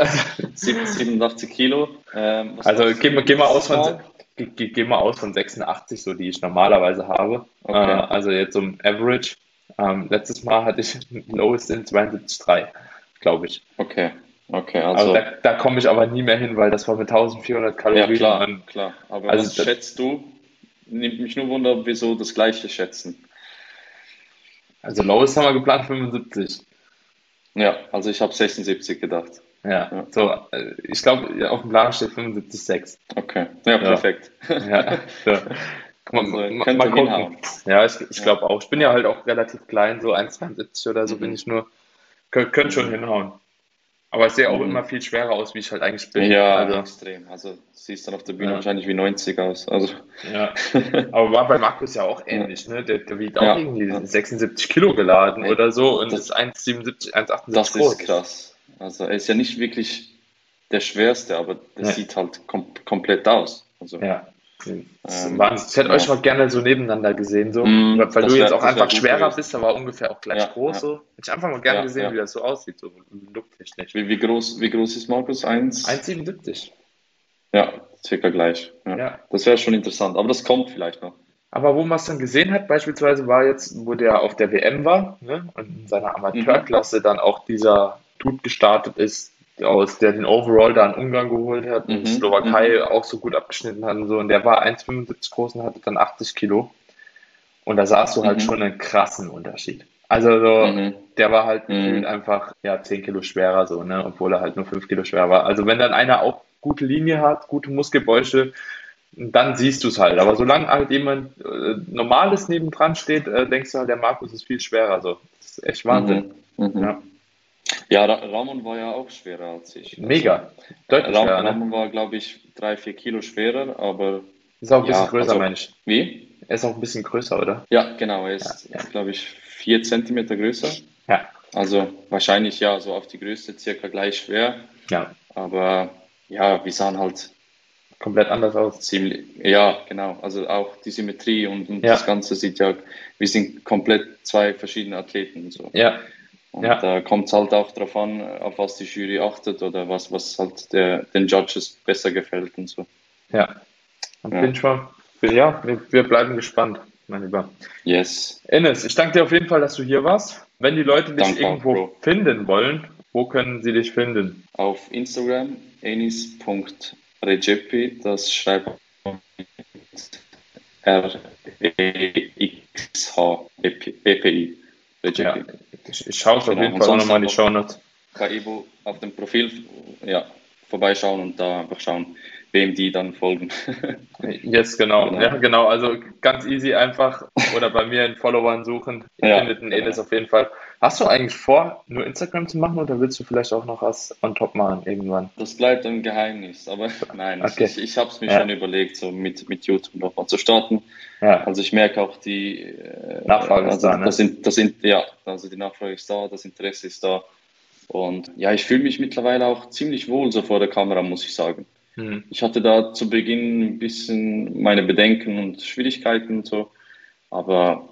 87 Kilo. Was Also warst du geh mal aus letztes von, Mal? geh mal aus von 86, so die ich normalerweise habe. Okay, Also jetzt so im Average. Letztes Mal hatte ich ein Lowest in 72,3, glaube ich. okay, okay. Aber Also, da komme ich aber nie mehr hin, weil das war mit 1400 ja Kalorien. klar, Und klar. Aber also was schätzt du? Nimmt mich nur Wunder, ob wir so das Gleiche schätzen. also Lowest haben wir geplant 75. Ja, also ich habe 76 gedacht. Ja, so, ich glaube, auf dem Plan steht 75,6. Okay, ja, Ja, perfekt. ja. So. Also Mal könnte gucken. hinhauen. Ja, ich Ja. glaube auch. Ich bin ja halt auch relativ klein, so 1,72 oder so bin Mhm. ich nur. Könnte schon Mhm. hinhauen. Aber ich sehe auch immer Mhm. viel schwerer aus, wie ich halt eigentlich bin. Ja, Also, extrem. Also siehst dann auf der Bühne ja, wahrscheinlich wie 90 aus. Also ja. Aber war bei Markus ja auch ja, ähnlich, ne? Der wiegt auch ja, irgendwie ja. 76 Kilo geladen Hey, oder so und ist das, 1,77, 1,78 das ist groß. krass. Also er ist ja nicht wirklich der Schwerste, aber das Ne, sieht halt komplett aus. Also ja. Wahnsinn. Ich hätte euch ja. mal gerne so nebeneinander gesehen, so. Weil du jetzt auch Das wär einfach gut schwerer gewesen. bist, aber ungefähr auch gleich Ja, groß, ja, so. Hätte ich einfach mal gerne ja, gesehen, wie ja. das so aussieht, so looktechnisch. Wie groß ist Markus? 1,77. Ja, circa gleich. Ja. Ja. Das wäre schon interessant, aber das kommt vielleicht noch. Aber wo man es dann gesehen hat, beispielsweise war jetzt, wo der auf der WM war, ne, und in seiner Mhm, Amateurklasse dann auch dieser Dude gestartet ist, der den Overall da in Ungarn geholt hat und mhm, Slowakei mhm, auch so gut abgeschnitten hat und so. Und der war 1,75 groß und hatte dann 80 Kilo. Und da sahst du halt schon mhm, einen krassen Unterschied. Also so, mhm, der war halt gefühlt mhm, einfach ja 10 Kilo schwerer so, ne, obwohl er halt nur 5 Kilo schwer war. Also wenn dann einer auch gute Linie hat, gute Muskelbäuche, dann siehst du es halt. Aber solange halt jemand Normales nebendran steht, denkst du halt, der Markus ist viel schwerer. So. Das ist echt Wahnsinn. mhm, mhm. Ja, Ja, Ramon war ja auch schwerer als ich. Also mega. Deutlich schwerer, ne? Ramon war, glaube ich, 3, 4 Kilo schwerer, aber Ist auch ein bisschen ja, größer, also meine ich. wie? Er ist auch ein bisschen größer, oder? Ja, genau, er Ja, ist, ja, glaube ich, 4 Zentimeter größer. ja, Also wahrscheinlich ja, so auf die Größe circa gleich schwer. ja. Aber ja, wir sahen halt Komplett anders aus. ziemlich, ja, genau. Also auch die Symmetrie und das Ja, Ganze sieht ja, wir sind komplett zwei verschiedene Athleten und so. ja, Und ja, da kommt es halt auch darauf an, auf was die Jury achtet oder was halt den Judges besser gefällt und so. ja. Dann Ja, bin ich mal. Ja, wir bleiben gespannt, mein Lieber. yes. Ines, ich danke dir auf jeden Fall, dass du hier warst. Wenn die Leute dich Danke auch, irgendwo Bro. finden wollen, wo können sie dich finden? Auf Instagram enis.regepi, das schreibt REXH-EPI, Ja, Regepi. ich schaue es auf Genau. jeden Und Fall auch sonst nochmal in die einfach Shownotes. bei Evo auf dem Profil ja, vorbeischauen und da einfach schauen, wem die dann folgen. Jetzt genau. Ja, Genau. genau. Also ganz easy einfach oder bei mir in Followern suchen. Ihr Ja, findet einen Enes genau. auf jeden Fall. Hast du eigentlich vor, nur Instagram zu machen oder willst du vielleicht auch noch was on top machen irgendwann? Das bleibt ein Geheimnis, aber nein, ich, Okay. ich, ich habe es mir schon Ja, überlegt, so mit YouTube nochmal zu starten. ja. Also ich merke auch Nachfrage ist also da, ne? ja, also die Nachfrage ist da, das Interesse ist da. Und ja, ich fühle mich mittlerweile auch ziemlich wohl so vor der Kamera, muss ich sagen. Hm. Ich hatte da zu Beginn ein bisschen meine Bedenken und Schwierigkeiten und so, aber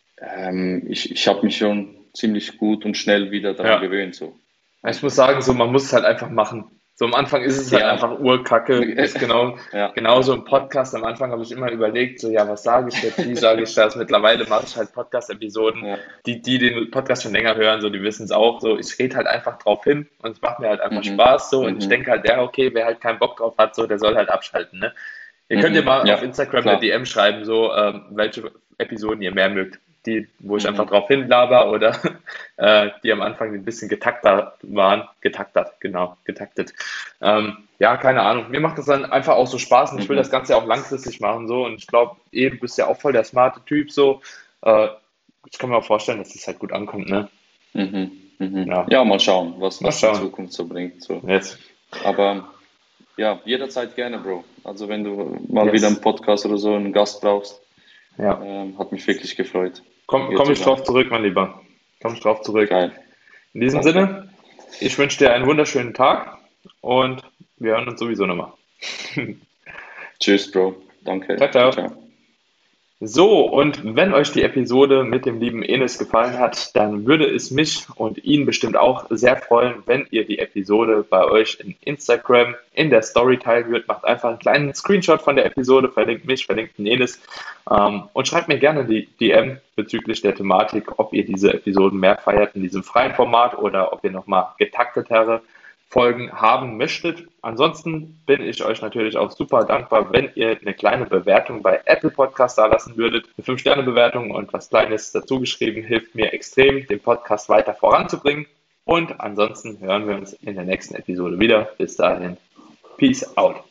ich habe mich schon ziemlich gut und schnell wieder daran Ja. gewöhnt. So. Ich muss sagen, so, man muss es halt einfach machen. So am Anfang ist es halt Ja, einfach Urkacke. Ist ja, genauso im Podcast. Am Anfang habe ich immer überlegt, so, ja, was sage ich jetzt? Wie sage ich das? Mittlerweile mache ich halt Podcast-Episoden. ja, Die den Podcast schon länger hören, so, die wissen es auch. So, ich rede halt einfach drauf hin und es macht mir halt einfach mhm, Spaß, so. Und ich mhm, denke halt, ja, okay, wer halt keinen Bock drauf hat, so, der soll halt abschalten, ne? Ihr könnt ja mal auf ja, Instagram eine klar, DM schreiben, so, welche Episoden ihr mehr mögt. Die, wo ich einfach mhm, drauf hinlaber oder die am Anfang ein bisschen getakter waren. Getaktet, genau, getaktet. Ja, keine Ahnung. Mir macht das dann einfach auch so Spaß und ich will das mhm, Ganze ja auch langfristig machen, so. Und ich glaube, du bist ja auch voll der smarte Typ, so. Äh, Ich kann mir auch vorstellen, dass das halt gut ankommt, ne? mhm, mhm. Ja, Ja, mal schauen, was, mal was die schauen. Zukunft so bringt. So. Jetzt. Aber ja, jederzeit gerne, Bro. Also wenn du mal wieder einen Yes. Podcast oder so einen Gast brauchst, Ja. hat mich wirklich gefreut, hier Komm zu ich sein. drauf zurück, mein Lieber. Komm ich drauf zurück. Geil, In diesem danke. Sinne, ich wünsche dir einen wunderschönen Tag und wir hören uns sowieso nochmal. Tschüss, Bro. Danke. Ciao, Ciao, ciao. ciao. So, und wenn euch die Episode mit dem lieben Enes gefallen hat, dann würde es mich und ihn bestimmt auch sehr freuen, wenn ihr die Episode bei euch in Instagram in der Story teilen würdet. Macht einfach einen kleinen Screenshot von der Episode, verlinkt mich, verlinkt den Enes und schreibt mir gerne die DM bezüglich der Thematik, ob ihr diese Episoden mehr feiert in diesem freien Format oder ob ihr nochmal getaktetere Folgen haben möchtet. Ansonsten bin ich euch natürlich auch super dankbar, wenn ihr eine kleine Bewertung bei Apple Podcast da lassen würdet. Eine 5-Sterne-Bewertung und was Kleines dazu geschrieben hilft mir extrem, den Podcast weiter voranzubringen. Und ansonsten hören wir uns in der nächsten Episode wieder. Bis dahin, Peace out.